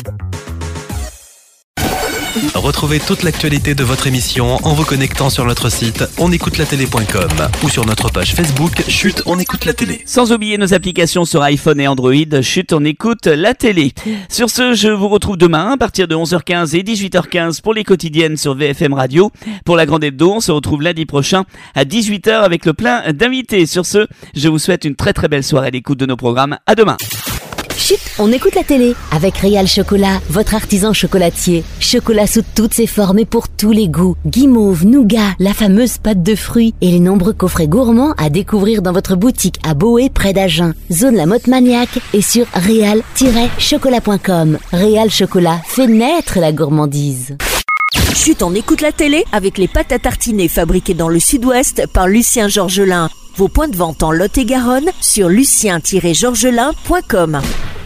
Retrouvez toute l'actualité de votre émission en vous connectant sur notre site onécoutelatélé.com ou sur notre page Facebook Chut, on écoute la télé. Sans oublier nos applications sur iPhone et Android, Chut, on écoute la télé. Sur ce, je vous retrouve demain à partir de 11h15 et 18h15 pour les quotidiennes sur VFM Radio. Pour la grande hebdo, on se retrouve lundi prochain à 18h avec le plein d'invités. Sur ce, je vous souhaite une très très belle soirée d'écoute de nos programmes. À demain. Chut, on écoute la télé avec Réal Chocolat, votre artisan chocolatier. Chocolat sous toutes ses formes et pour tous les goûts. Guimauve, nougat, la fameuse pâte de fruits et les nombreux coffrets gourmands à découvrir dans votre boutique à Boé près d'Agen. Zone La Motte Maniaque et sur réal-chocolat.com. Réal Chocolat fait naître la gourmandise. Chut, on écoute la télé avec les pâtes à tartiner fabriquées dans le Sud-Ouest par Lucien Georgelin. Vos points de vente en Lot-et-Garonne sur lucien-georgelin.com.